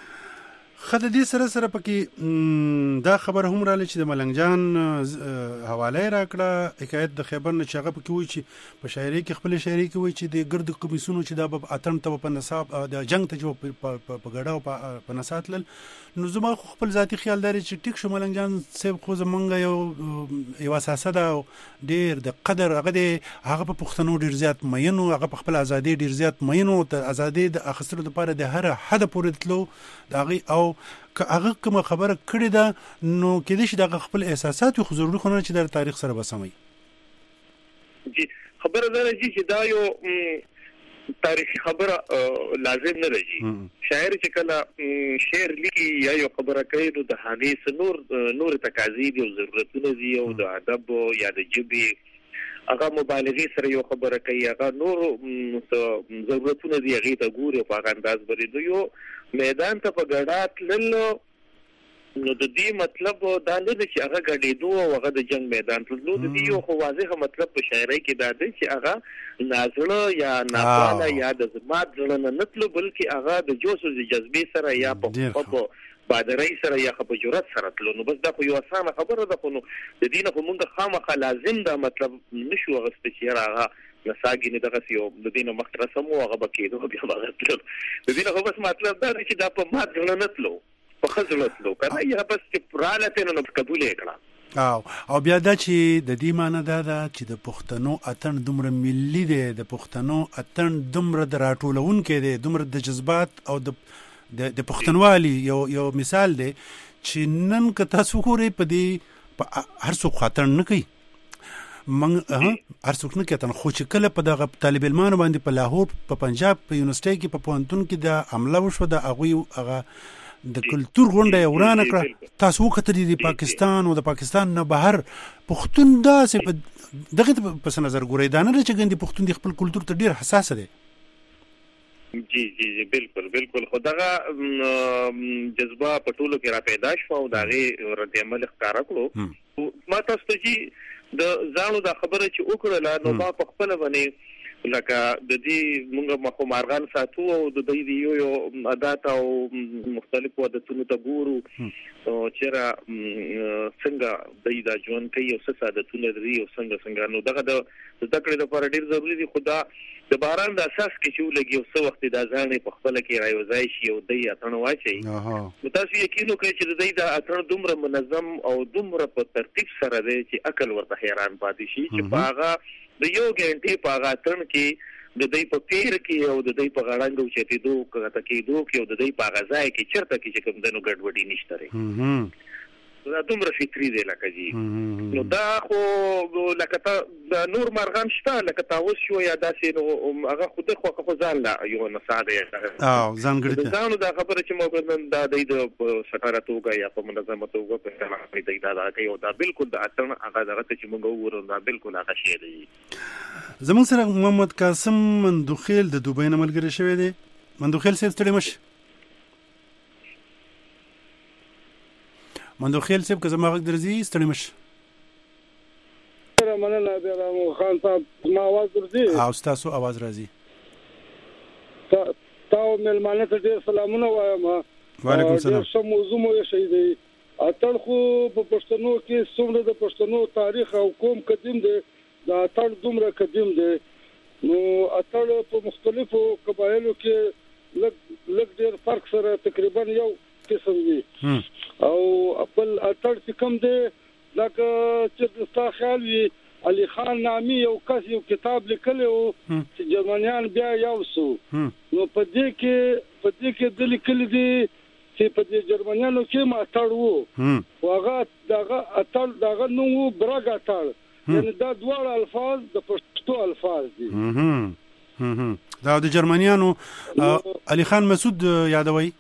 خد دې سره سره پکې دا خبر هم رااله چې د ملنګ جان حواله راکړه حکایت د خبر نه چاغه پکې وای چې په شاعري کې خپل شاعري کې وای چې د ګرد کمیسونو چې دا اتن ته په نصاب د جنگ ته جو په غړاو په نصات لل نو زما خپل ذاتی خیال لري چې ټیک شو ملنګ جان سیب خو زمونږ یو یو اساسه دا ډیر د قدر هغه د هغه په پښتنو ډیر زیات مینو هغه په خپل ازادي ډیر زیات مینو ته ازادي د اخستلو لپاره د هر حد پورې تلو دا غي او که هغه کوم خبره کړې ده نو کې دې شي د خپل احساسات خو ضروري خو نه چې د تاریخ سره بسمي جی خبره ده چې دا یو تاریخي خبره لازم نه راځي. شاعر چې کله شعر لیکي یا یو خبره کوي نو د هغې نور نور تقاضي دي او ضرورتونه دي او د ادب یا د ژبې هغه مبالغه سره یو خبره کوي، هغه نور ضرورتونه دي هغه ته ګوري په هغه انداز باندې نو یو میدان ته په ګډات للو نو د دې مطلب دا نه دی چې هغه ګډېدو او هغه د جنگ میدان ته نو د دې یو خو واضح مطلب په شاعرۍ کې دا دی چې هغه نازړه یا ناپاله یا د زمات ځړه نه نتلو بلکې هغه د جوش او جذبې سره یا په په بادرۍ سره یا په جرأت سره تلو. نو بس دا خو یو اسانه خبره ده، خو نو د دې نه خو موږ خامخا لازم دا مطلب نشو غوښتل چې هغه نساګي نه دغه یو د دې نه مخ رسمو هغه بکیدو بیا هغه تلو. د دې نه خو بس مطلب دا دی چې دا په مات ځړه نه تلو په خزلت لو کنه یا بس چې پراله نو قبول کړه. او او بیا دا چې د دې معنی دا ده چې د پښتنو اتن دومره ملي دی، د پښتنو اتن دومره د راټولونکو دی، دومره د جذبات او د د پښتنوالي یو یو مثال دی چې نن که تاسو ګورئ په دې هر څوک خاطر نه کوي من هر څوک نه کوي، خو چې کله په دغه طالب علمانو باندې په لاهور په پنجاب په یونیورسيټي کې په پوهنتون کې د حمله وشوه د هغوی هغه د کلتور غونډه ورانه کړه. تاسو وکړئ د پاکستان او د پاکستان نه بهر پښتون داسې په دغه پس نظر ګورئ دا نه چې ګندې پښتون د خپل کلتور ته ډیر حساس دی. جی جی جی بالکل بالکل خو دغه جذبه په ټولو کې را پیدا شو او دغه رد عمل ښکارا کړو. ما تاسو ته چې د ځانو د خبره چې وکړه نو ما په خپل باندې لکه د دې موږ مخه مارغان ساتو او د دې یو یو عادت او مختلفو عادتونو ته ګورو چې را څنګه د دې د ژوند کې یو څه عادتونه لري او څنګه څنګه نو دغه د ذکر لپاره ډیر ضروری دي. خدا د باران د اساس کې چې ولګي او څو وخت د ځان په خپل کې رايوځای شي او د یې اتنه واچي نو تاسو یقین وکړئ چې د دې د اتنه دومره منظم او دومره په ترتیب سره دی چې عقل ورته حیران پاتې شي چې باغه د یو ګنټې په غاتن کې د دې په پیر کې او د دې په غړنګو چې دوه کته کې دوه کې او د دې په غځای کې چرته کې چې کوم دنو ګډوډي نشته لري دا دومره فکری دی لکه جی نو دا خو لکه تا نور مرغان شته لکه تاسو شو یا داسې نو هغه خود خو خو ځان لا یو نه ساده او ځانګړي ته ځانو دا خبره چې موږ دا د سفارتوګه یا په منظمه توګه په استعمال دی دا دا کوي دا بالکل د اتن هغه دغه چې موږ وورو دا بالکل هغه شی دی. زموږ سره محمد قاسم مندوخیل د دوبۍ نه ملګری شوی دی. مندوخیل صاحب ستړي مشه. مندوخیل صاحب که زما غږ درځي ستړي مشه. مننه بیرامو خان صاحب ما आवाज درځي او تاسو आवाज راځي. تاسو ملمانه ته ډیر سلامونه وایم. وعلیکم السلام. څه موضوع مو شي دی اتل خو په پښتنو کې څومره د پښتنو تاریخ او قوم قدیم دی دا اتل دومره قدیم دی نو اتل په مختلفو قبایلو کې لږ لږ ډیر فرق سره تقریبا یو قسم دی او خپل اتل چې کوم دی لکه چې تاسو خیال وي علي خان نامي یو کس یو کتاب لیکلی و چې جرمنیان بیا یو سو نو په دې کې په دې کې د لیکلي دي چې په دې جرمنیانو کې ما اتل وو هغه دغه اتل دغه نو برګ اتل یعنی دا دواړه الفاظ د پښتو الفاظ دي. دا د جرمنیانو علي خان مسعود یادوي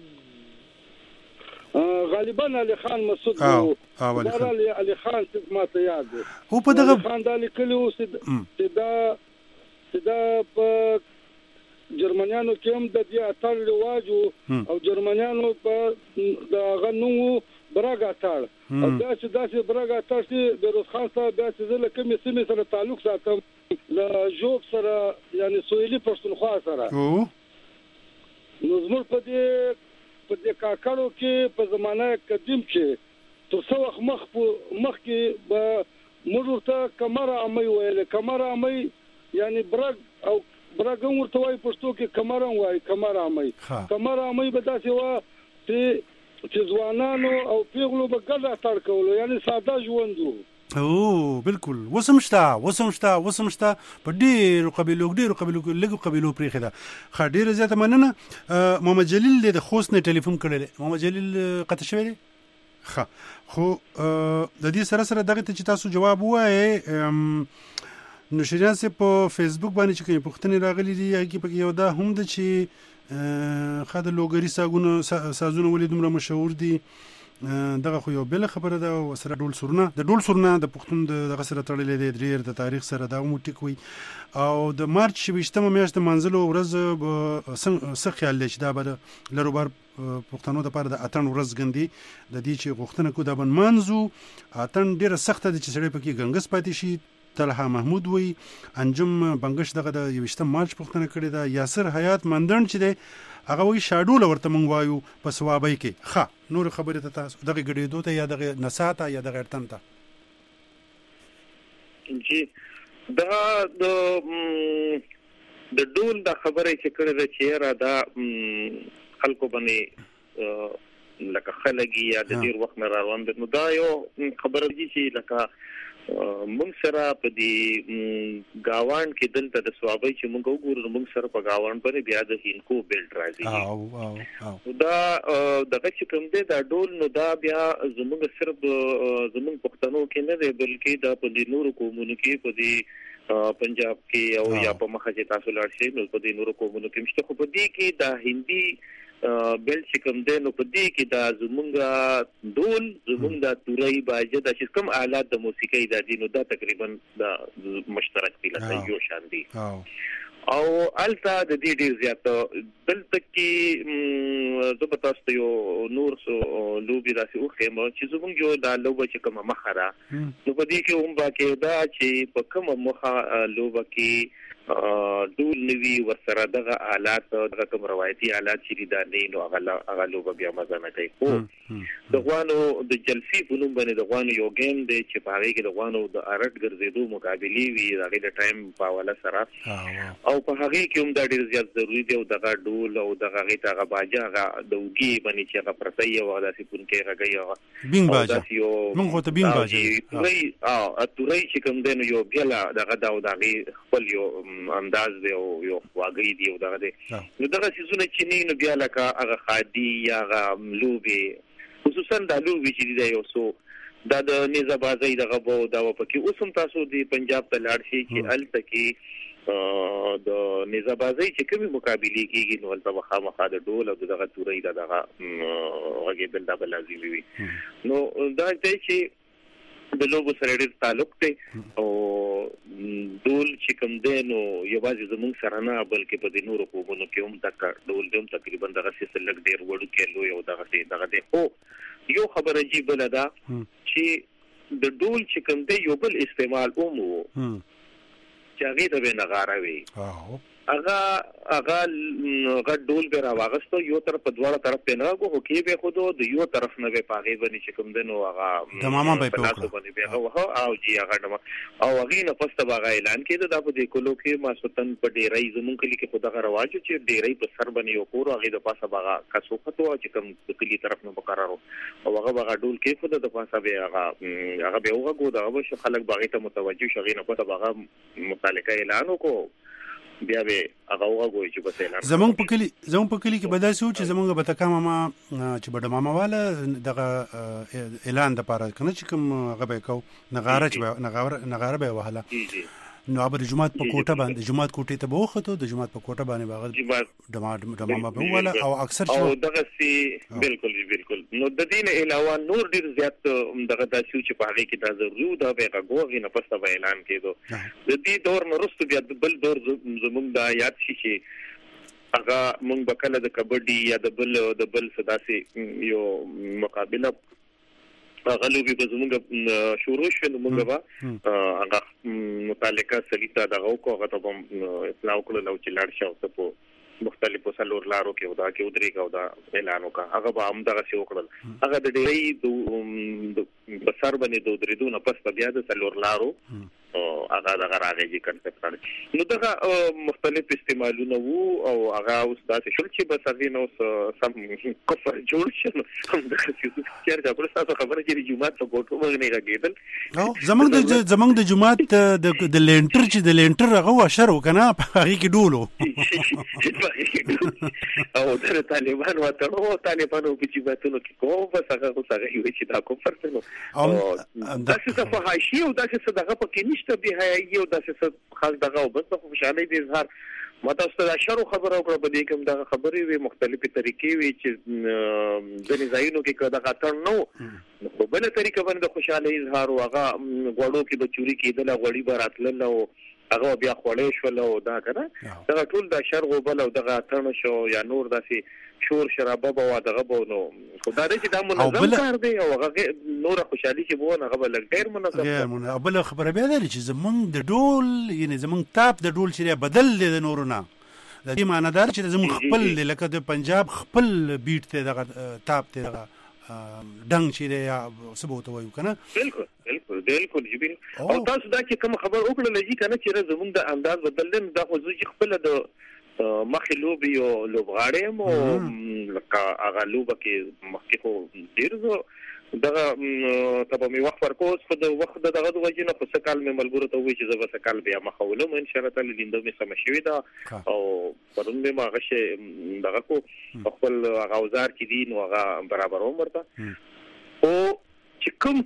غالبا علي خان مسعود او علي خان څه ما ته یاد دی هو په دغه خان د لیکلو چې دا چې دا په جرمنیانو کې هم د دې اتل رواج او جرمنیانو په دغه نو برګ اتل او دا چې داسې برګ اتل چې د روز خان صاحب داسې زله کومې سیمې سره تعلق ساتم له جوب سره یعنی سویلي پښتونخوا سره نو زموږ په دې په دې کاکړو کې په زمانه قدیم کې تر څو وخت مخ مخ کې به موږ ته کمر امي ویل کمر امي یعنی برګ او برګ ورته وای پښتو کې کمر وای کمر امي کمر امي به تاسو وا چې چې ځوانانو او پیغلو به ګډه تړ کولو یعنی ساده ژوند وو. او بالکل وسمشتا وسمشتا وسمشتا په ډېر قبيلو ډېر قبيلو لګو قبيلو پرې خدا خ ډېر زیاته مننه. محمد جلیل د خوست نه ټلیفون کړل. محمد جلیل قطع شوی دی خ خو د دې سره سره دغه ته چې تاسو جواب وایي نو شریان سه په فیسبوک باندې چې کوم پوښتنې راغلي دي هغه کې یو دا هم د چې خاطر لوګری ساګونه سازونه ولې دومره مشهور دي دغه خو یو بل خبره ده او سره ډول سرونه د ډول سرونه د پښتون د غسر تړلې د دریر د تاریخ سره دا مو ټیکوي او د مارچ شپږمه میاشت منځلو ورځ څه خیال لري چې دا به لروبر پښتنو د لپاره د اتن ورځ غندي د دې چې غوښتنه کو د بن منځو اتن ډیره سخته د چې سړی پکې ګنګس پاتې شي طلحه محمود وی انجم بنگش دغه د یوشتم مارچ پښتنه کړی دا یاسر حیات مندن چې دی هغه وی شاډول ورته مونږ وایو په ثوابای کې ښه نور خبره ته تاسو دغه ګډېدو ته یا دغه نساته یا دغه ارتن ته جی دا د د ډول د خبره چې کړی د چیرې دا خلکو باندې لکه خلګي یا د ډیر وخت نه روان دي نو دا یو خبره دي چې لکه مونږ سره په دې گاوان کې دلته د ثوابای چې مونږ وګورو مونږ سره په گاوان باندې بیا د هینکو بیلټ راځي او او دا دغه چې کوم دی دا ډول نو دا بیا زموږ صرف زموږ پښتنو کې نه دی بلکې دا په دې نورو قومونو کې په دې پنجاب کې او یا په مخه چې تاسو لاړ شئ نو په دې نورو قومونو کې مشته خو په دې کې دا هندي بل چې کوم دی نو په دې کې دا زمونږ ډول زمونږ د توري باجه د چې کوم آلات د موسیقي د دینو دا تقریبا د مشترک دي لکه یو شان دي او التا د دې ډیر زیات دلته کې زه په تاسو یو نور سو لوبي راسي او خیمه چې زمونږ یو د لوبه چې کومه مخره نو په دې کې هم باقي دا چې په کومه مخه لوبه کې ډول نوی ورسره دغه آلات دغه کوم روایتي آلات چې دا نه نو هغه هغه لوبه بیا مزه نه کوي خو د غوانو د جلفي په نوم باندې د غوانو یو گیم دی چې په هغه کې د غوانو د ارټ ګرځېدو مقابله وی هغه د ټایم په حواله سره او په هغه کې هم دا ډیر زیات ضروری دی او دغه ډول او دغه غي ته باجه هغه د وګي باندې چې هغه پرتای او داسې پون کې راګي بینګ باجه موږ ته بینګ باجه توري او توري چې کوم دی نو یو بیا دغه دا او دغه خپل یو انداز دی او یو واګي دی او دغه دی نو دغه سيزونه چې نه نو بیا لکه هغه خادي یا هغه لوبي خصوصا د لوبي چې دی یو سو دا د نيزبازي دغه بو دا پکې اوسم تاسو دی پنجاب ته لاړ شي چې ال تکي د نيزبازي چې کومي مقابله کیږي نو ولته مخامخ د ډول او دغه توري دغه هغه بل د لازمي وي نو دا چې د لوبو سره ډېر تعلق دی او ډول چې کوم دی نو یوازې زموږ سره نه بلکې په دې نورو قومونو کې هم دا ډول دی هم تقریبا دغه څه لږ ډېر وړو کې لوی او دغه څه دغه دی او یو خبره عجیب ده چې د ډول چې کوم دی یو بل استعمال اومو چې هغه د نغاره وي هغه هغه هغه ډول به راوغستو یو طرف په دواړه طرف په نه کو کې به خود د یو طرف نه به پاغي باندې چې کوم دنو هغه تماما به په باندې به هغه او جی هغه او هغه نه پسته باغ اعلان کړي دا په دې کولو کې ماسوتن په ډیرای زمون کلی کې خدای رواج چې ډیرای په سر باندې یو کور هغه د پاسه باغ کسو خطو چې کوم د کلی طرف نه مقررو او هغه باغ ډول کې خدای د پاسه به هغه هغه به هغه کو دا به خلک باغ ته متوجه شغې نه پته باغ متعلقه اعلان وکړو بیا به هغه وګورئ چې په سیلان زمونږ په کلی زمونږ په کلی کې بداسي و چې زمونږ به تکا ماما چې بډ ماما والا دغه اعلان د پاره کنه چې کوم هغه به کو نغاره چې نغاره نغاره به وهله نو ابر جمعات په کوټه باندې جمعات کوټه ته بوخته د جمعات په کوټه باندې باغ د ماما به ولا او اکثر او دغه سي بالکل بالکل نو د دین علاوه نور ډیر زیات دغه داسي چې په هغه کې دا ضروري دا به غوغي نه پسته به اعلان کېدو د دې دور نورست بیا بل دور زموږ د یاد شي چې هغه مونږ بکله د کبډي یا د بل د بل صداسي یو مقابله غلوبي په زموږ شروع شو نو موږ به هغه متعلقه سلیته دغه کو هغه ته اطلاع کړل او چې لاړ شو ته په مختلفو سلور لارو کې ودا کې ودرې کا ودا اعلان وکړه هغه به هم دغه شی وکړل هغه د ډېرې د بسر باندې د درېدو نه پس بیا د سلور لارو او هغه دغه راغی کنسپټ راځي نو دغه مختلف استعمالونه وو او هغه اوس داسې شول چې بس هغه نو سم کفر جوړ شو هم دغه څه چې دا پر تاسو خبره چې جمعه ته کوټو باندې راګیدل او زمنګ د زمنګ د جمعه د د لینټر چې د لینټر هغه وشر وکنه هغه کې ډولو او د طالبان وطن او طالبانو په جبهتونو کې کوم بس هغه خو هغه یو چې دا کوم فرق نه او دا څه فحاشي او دا څه دغه پکې نشته به هي او دا څه خاص دغه او بس خوشاله دي اظهار مته ستاسو شرو خبرو کړو په دې کوم دغه خبرې وي مختلفي طریقې وي چې ځینې ځایونو کې کدا خطر نو په بل طریقه باندې خوشاله اظهار واغه غوړو کې د چوری کېدل غوړي براتل نو هغه بیا خولې شول او دا کنه دا ټول د شرغو بل او دغه ترن شو یا نور داسي شور شرابه به دغه بو نو خدای دې چې دا منظم کار دی او هغه نور خوشحالي چې بو نه غو لګ ډیر منظم دی بل خبره بیا دی چې زمونږ د ډول یعنی زمونږ تاپ د ډول چې بدل دی د نورونه د دې معنی دار چې زمونږ خپل لکه د پنجاب خپل بیټ ته دغه تاپ ته دغه دنګ چې دی سبوت وایو کنه بالکل بالکل بالکل جبین او تاسو دا چې کوم خبر وکړل لږی کنه چې زمونږ د انداز بدلل دا خو چې خپل د مخې لوبي او لوبغاړې مو لکه هغه لوبه کې مخکې خو ډېر زه دغه ته به مې وخت ورکوس خو د وخت دغه د وجې نه خو څه کال مې ملګرو ته ووایي چې زه به څه کال بیا مخه ولم انشاءالله تعالی لیندو مې سمه شوې ده او پرون مې هغه شی دغه کو خپل هغه اوزار چې دي نو هغه برابروم ورته او چې کوم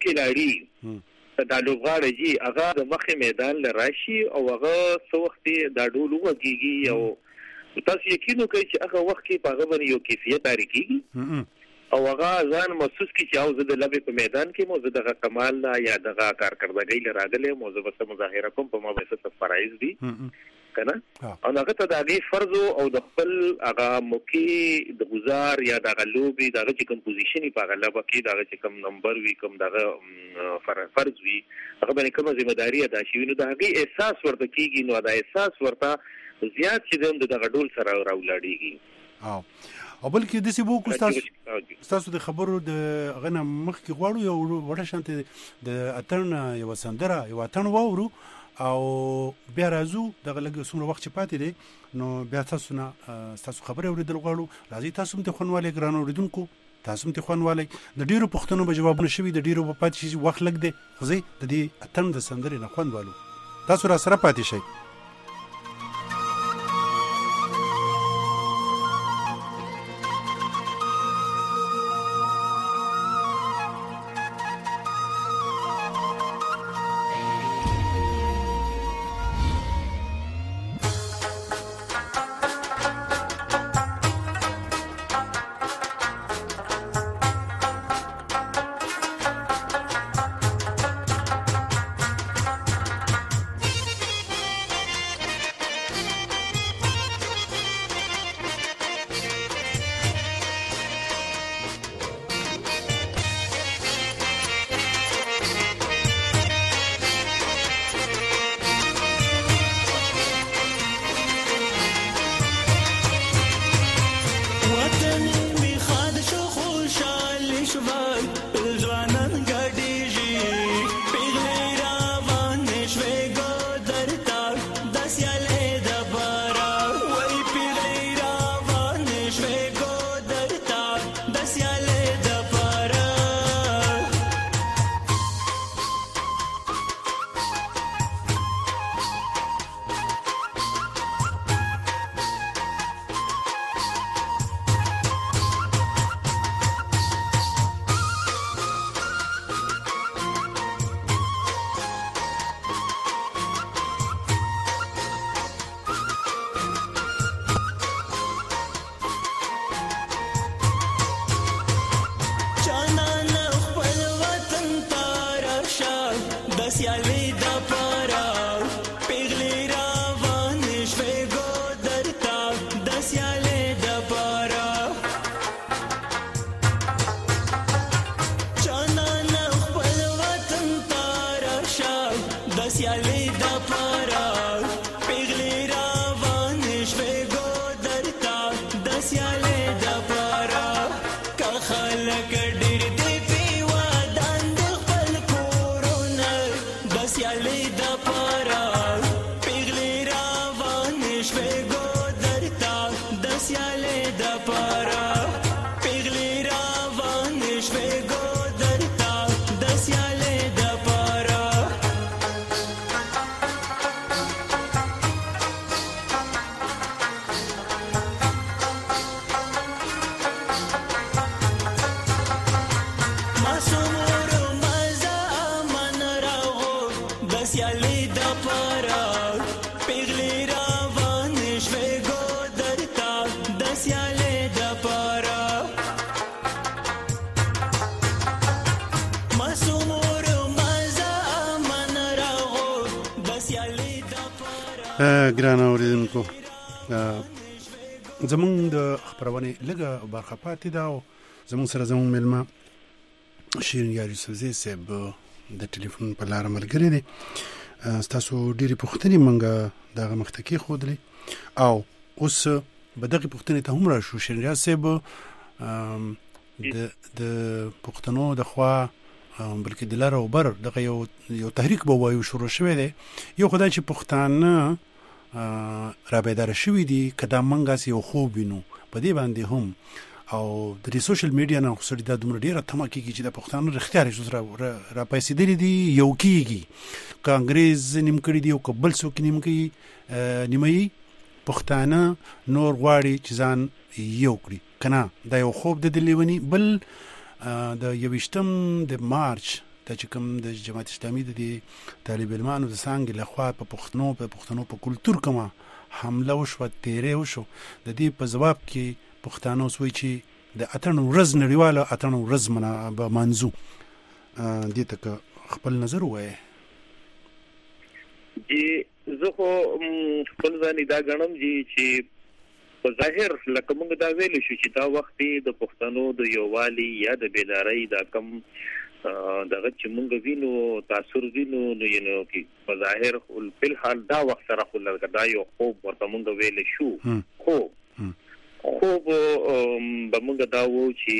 کلاړي دا لوبغاړی جي هغه د مخې میدان له راشي او هغه څه وخت دا ډول وږيږي او تاسو یقین وکړئ چې هغه وخت کې په هغه باندې یو کیفیت اړیږي او هغه ځان محسوس کی چې او زه د لبې په میدان کې مو زه دغه کمال لا یا دغه کارکردګۍ لراغله مو زه بس مظاهره کوم په ما به څه فرایز دي کنه او هغه ته د دې فرض او د خپل هغه موقع د گزار یا د غلوبي دغه چې کوم پوزیشن په غلبه کې دغه چې کوم نمبر وی کوم دغه فرض وی هغه باندې کومه ځمېداري ادا شي نو دغه احساس ورته کیږي نو دا احساس ورته زیات چې د دغه ډول سره راولړيږي او او بلکې د سی بو کو تاسو تاسو د خبرو د غنه مخ کې غواړو یو وړه شانته د اتن یو سندره یو اتن وورو او بیا راځو دغه لګ څومره وخت پاتې دی نو بیا تاسو نه تاسو خبره اوریدل غواړو راځي تاسو ته خونواله ګرانو اوریدونکو تاسو ته خونواله د ډیرو پښتنو به جوابونه شوي د ډیرو په پاتې شي وخت لګ دی خزي د دې اتن د سندره نه خونوالو تاسو را سره پاتې شئ سیاله د پاره مسمور مزه من راغو د سیاله د پاره. ګران اوریدونکو زمونږ د خبرونه لږه برخه پاتې ده او زمونږ سره زمونږ ملما شیرین یار یوسفزی صاحب د ټلیفون په لار ملګری دی. تاسو ډېری پوښتنې مونږه دغه مخته کې خودلې او اوس به دغه پوښتنې ته هم راشو. شیرین یار صاحب د د پښتنو د خوا بلکې د لاره او بر دغه یو یو تحریک به وایو شروع شوی دی. یو خدای چې پښتانه رابطه شوی دي کدا منګاس یو خوب وینو په دې باندې هم او د سوشل میډیا نه خصوصي د دومره ډیره تمه کیږي چې د پښتانو رښتیا رښتیا را پیسې دي دي یو کیږي ک انګريز نیم کړی دی او قبل سو کې نیم کوي نیمه پښتانه نور غواړي چې ځان یو کړی کنه دا یو خوب د لیونی بل د یوشتم د مارچ د چې کوم د جماعت اسلامي د طالب علمانو د څنګه لخوا په پښتنو په پښتنو په کلچر کومه حمله وشو تیرې وشو د دې په جواب کې پښتانو سوي چې د اتن ورځ نړیواله اتن ورځ منه به منځو دې تک خپل نظر وایي. جی زه خو خپل ځان دا غنم جی چې په ظاهر لکه موږ دا ویل شو چې دا وخت د پښتنو د یووالي یا د بیدارۍ دا کم دغه چې موږ وینو تاثیر وینو نو یو کې په ظاهر په حال دا وخت سره خو لکه دا یو خوب ورته موږ ویل شو خو خو به موږ دا وو چې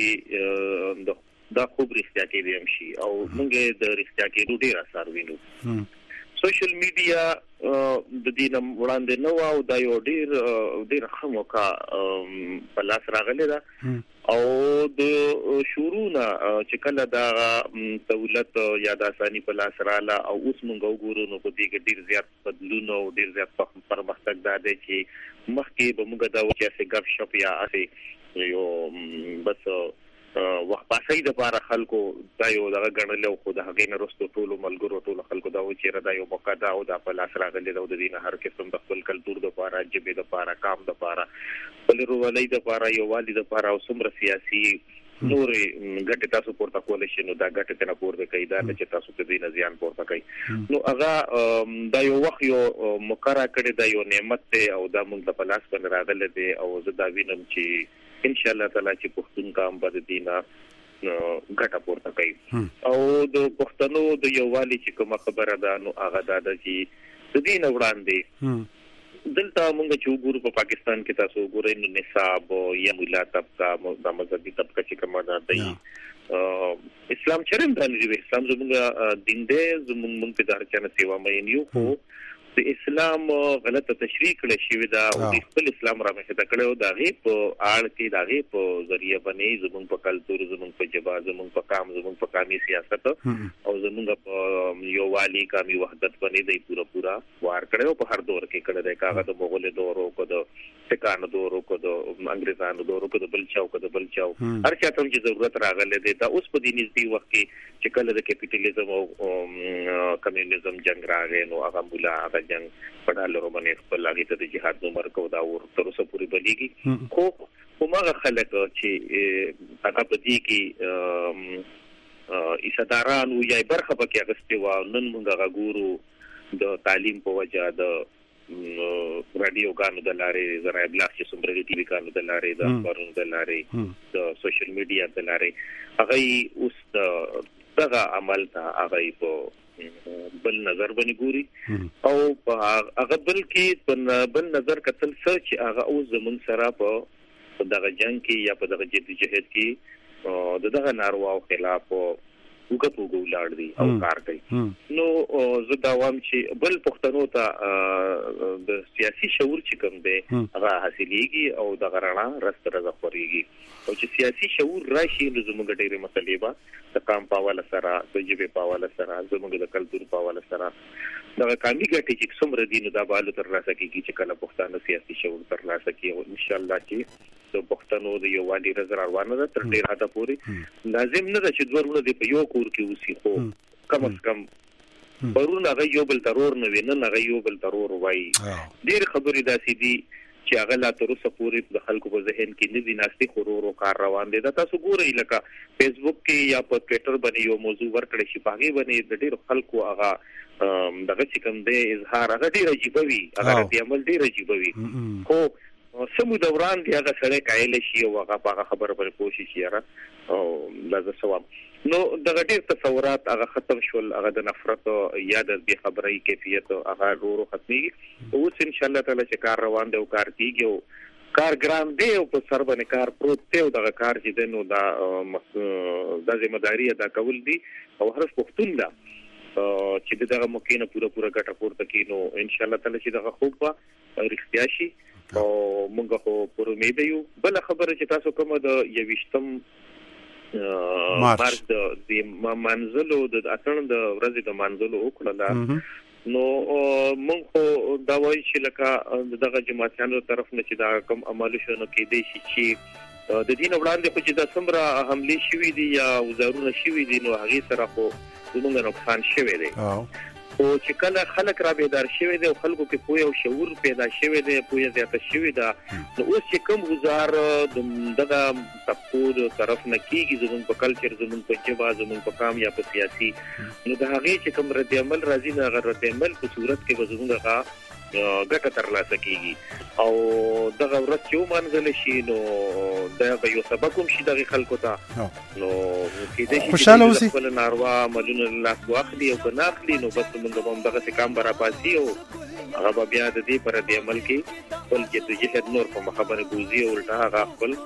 دا خوب رښتیا کېدی هم شي او موږ د رښتیا کېدو ډېر اثر وینو. سوشل میډیا د دې نم وړاندې نو او دا یو ډېر ډېر خموکا په لاس راغلی دا او د شروعنا چې کله دا دولت یا د اساني په لاس رااله او اوس موږ وګورو نو په دې کې ډېر زیات بدلون او ډېر زیات پرمختګ دا دی چې مخکې به موږ دا و چې څه غف شپ یا اسې یو بس وخت پاسې د بار خلکو دا یو دغه غنل او خو د هغې نه رستو ټولو ملګرو ټولو خلکو دا و چې را دا یو مقدا او د په لاس راغلي د دینه هر قسم د خپل کلچر د لپاره جبه د لپاره کام د لپاره بل روالي د لپاره یو والي د لپاره او سمره سیاسي نورې ګټه تاسو پورته کولای شئ نو دا ګټه تنه پورته کوي دا چې تاسو په دې نه زیان پورته کوي نو هغه دا یو وخت یو مقرره کړی دا یو نعمت دی او دا موږ د پلاس باندې راغلی دی او زه دا وینم چې ان شاء الله تعالی چې پښتون کام بد دینه ګټه پورته کوي او د پښتنو د یووالي چې کومه خبره ده نو هغه دا ده چې د دین وړاندې دلته موږ چې وګورو په پاکستان کې تاسو وګورئ نو نصاب یا مولا طبقه د مذهبي طبقه چې کومه ده اسلام چرېم د اسلام زموږ دین دی زموږ په دار چانه سیوا مې نیو خو د اسلام غلطه تشریح کړې شوې ده او د خپل اسلام را مخه کړو دا غي په اړ کې دا غي په ذریعہ باندې زموږ په کلچر زموږ په جبا زموږ په کام زموږ په کامي سیاست او زموږ په یو والی کامي وحدت باندې د پورا پورا وار کړو په هر دور کې کړه د کاغه د مغول دورو کو د ټکانو دورو کو د انګريزانو دورو کو د بلچاو کو د بلچاو هر چا ته چې ضرورت راغله ده اوس په دې نږدې وخت کې چې کله د کیپټالیزم او کمیونیزم جنگ راغی نو هغه مولا هغه جنگ پډالو باندې خپل هغه ته د جهاد عمر کو دا ور تر اوسه پوری بلیږي خو همغه خلک چې هغه په دې کې ایصداران او یای برخه پکې اغستې و نن موږ هغه ګورو د تعلیم په وجه د رادیو غانو د لارې زره ابلاغ چې څومره دي ټي وي غانو د لارې د اخبارونو د لارې د سوشل میډیا د لارې هغه اوس دغه عمل ته هغه په بل نظر باندې ګوري او هغه بل کې بل نظر کتل سچ هغه اوس زمون سره په دغه جنگ کې یا په دغه جدي جهاد کې دغه نارواو خلاف وګړو ګولار دي او کار کوي نو زه دا وایم چې بل پښتنو ته د سیاسي شعور چې کوم دی هغه حاصلېږي او د غرانه رست رزخوريږي او چې سیاسي شعور راشي نو زموږ ډېرې مسلې به د کام پاواله سره د جبه پاواله سره زموږ د کلچر پاواله سره دا کاندي ګټي چې څومره دین دا بالو تر راسه کیږي چې کله پښتانه سیاسي شعور تر راسه کوي او ان شاء الله چې د پښتنو د یو والي رزر روانه ده تر ډیر حدا پوري لازم نه ده چې دورونه د په یو کور کې وسی خو کم از کم پرونه غي یو بل ترور نه ویني نه غي یو بل ترور وای ډیر خبرې داسې دي چې هغه لا تر اوسه پورې د خلکو په ذهن کې نه دي ناشتي خورورو کار روان دي. دا تاسو ګورئ لکه فیسبوک کې یا په ټویټر باندې یو موضوع ورکړی شي په هغې باندې د ډېرو خلکو هغه دغه چې کوم دی اظهار هغه ډېر عجیبه وي، هغه رد عمل ډېر عجیبه وي، خو سمو دوران دی هغه سړی قایل شي او هغه په هغه خبره باندې پوه شي چې یاره او دا زه ثواب نو دغه ډېر تصورات هغه ختم شول، هغه د نفرت یا د بې خبرۍ کیفیت هغه ورو ورو ختمېږي. اوس انشاءالله تعالی چې کار روان دی او کار کېږي او کار ګران دی او په سر باندې کار پروت دی او دغه کار چې دی نو دا دا ذمهداري ادا کول دي او هر پښتون ده چې دغه موقع نه پوره پوره ګټه پورته کړي. نو انشاءالله تعالی چې دغه خوب به رښتیا شي او موږ خو پر امید یو. بل خبره چې تاسو کومه د یویشتم مارچ د منځلو د اتن د ورځې د منځلو وکړه، نو موږ خو دا وایي چې لکه دغه جماعتیانو طرف نه چې دا کوم عمل شو نو کېدای شي چې د دین وړاندې خو چې دا څومره حملې شوي دي یا وزارونه شوي دي نو هغې سره خو زموږ نقصان شوی دی. او چې کله خلک را بیدار شوی دی او خلکو کې پوهه او شعور پیدا شوی دی، پوهه زیاته شوې ده، نو اوس چې کوم ګزار دغه طبقو د طرف نه کېږي زموږ په کلچر، زموږ په ژبه، زموږ په قام یا په سیاسي، نو د هغې چې کوم رد عمل راځي نو هغه رد عمل په صورت کې به زموږ هغه ګټه ترلاسه کېږي او دغه ورځ چې ومنځلی شي نو دا به یو سبق هم شي دغې خلکو ته، نو کېدای شي چې خپل ناروا عملونه له لاس واخلي او که نه اخلي نو بس موږ به هم دغسې کام به راپاسي او هغه به بیا د دې په رد عمل کې خپل جدوجهد نور په مخه باندې بوځي او الټا هغه خپل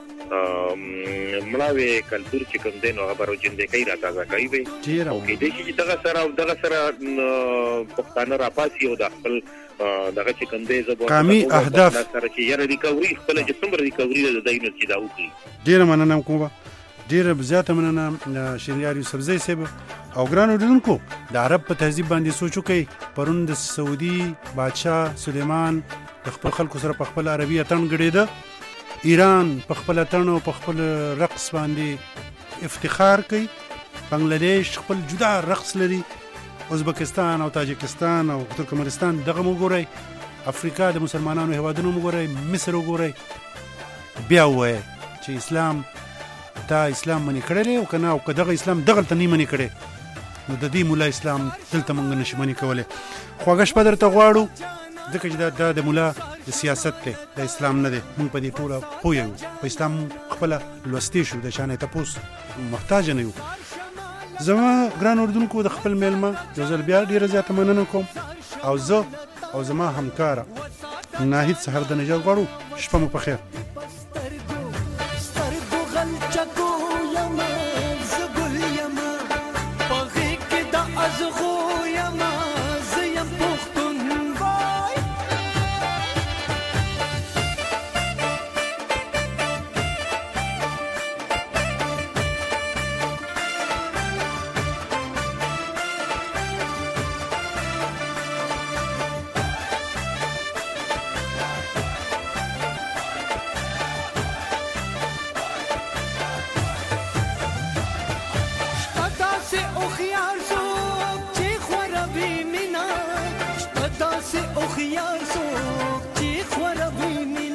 مړاوې کلتور چې کوم دی نو هغه به راژوندی کوي، راتازه کوي به او کېدای شي چې دغه سره او دغه سره پښتانه راپاسي او د خپل دغه چې کوم دی قامي اهداف سره چې یاره ریکوري خپله چې څومره ریکوري ده د دی نو چې دا وکړي. ډېره مننه کوم ډېره زیاته مننه شهریار یوسفزی صاحب. او ګرانو اورېدونکو د عرب په تهذیب باندې سوچ وکئ. پرون د سعودي بادشاه سلیمان د خپل خلکو سره په خپل عربي اتڼ ګډېده، ایران په خپل اتڼ او په خپل رقص باندې افتخار کوي، بنګلاديش خپل جدا رقص لري، ازبکستان او تاجکستان او ترکمنستان دغه مو ګورئ، افریقا د مسلمانانو هیوادونو مو ګورئ، مصر وګورئ، بیا ووایئ چې اسلام تا اسلام منې کړی او که نه، او که دغه اسلام دغلته نه منې کړی نو د دې مولا اسلام دلته موږ نشو منې کولی. خواږه شپه درته غواړو ځکه چې دا د مولا د سیاست دی، د اسلام نه دی. موږ په دې ټوله پوه یو، په اسلام خپله لوستې شو، د چا نه تپوس محتاج نه یو. زما ګران اورېدونکو د خپل میلمه یو ځل بیا ډېره زیاته مننه کوم او زه او زما همکاره ناهید سحر د نجات غواړو. شپه مو په خیر. او خيار سوق تي خورا بيني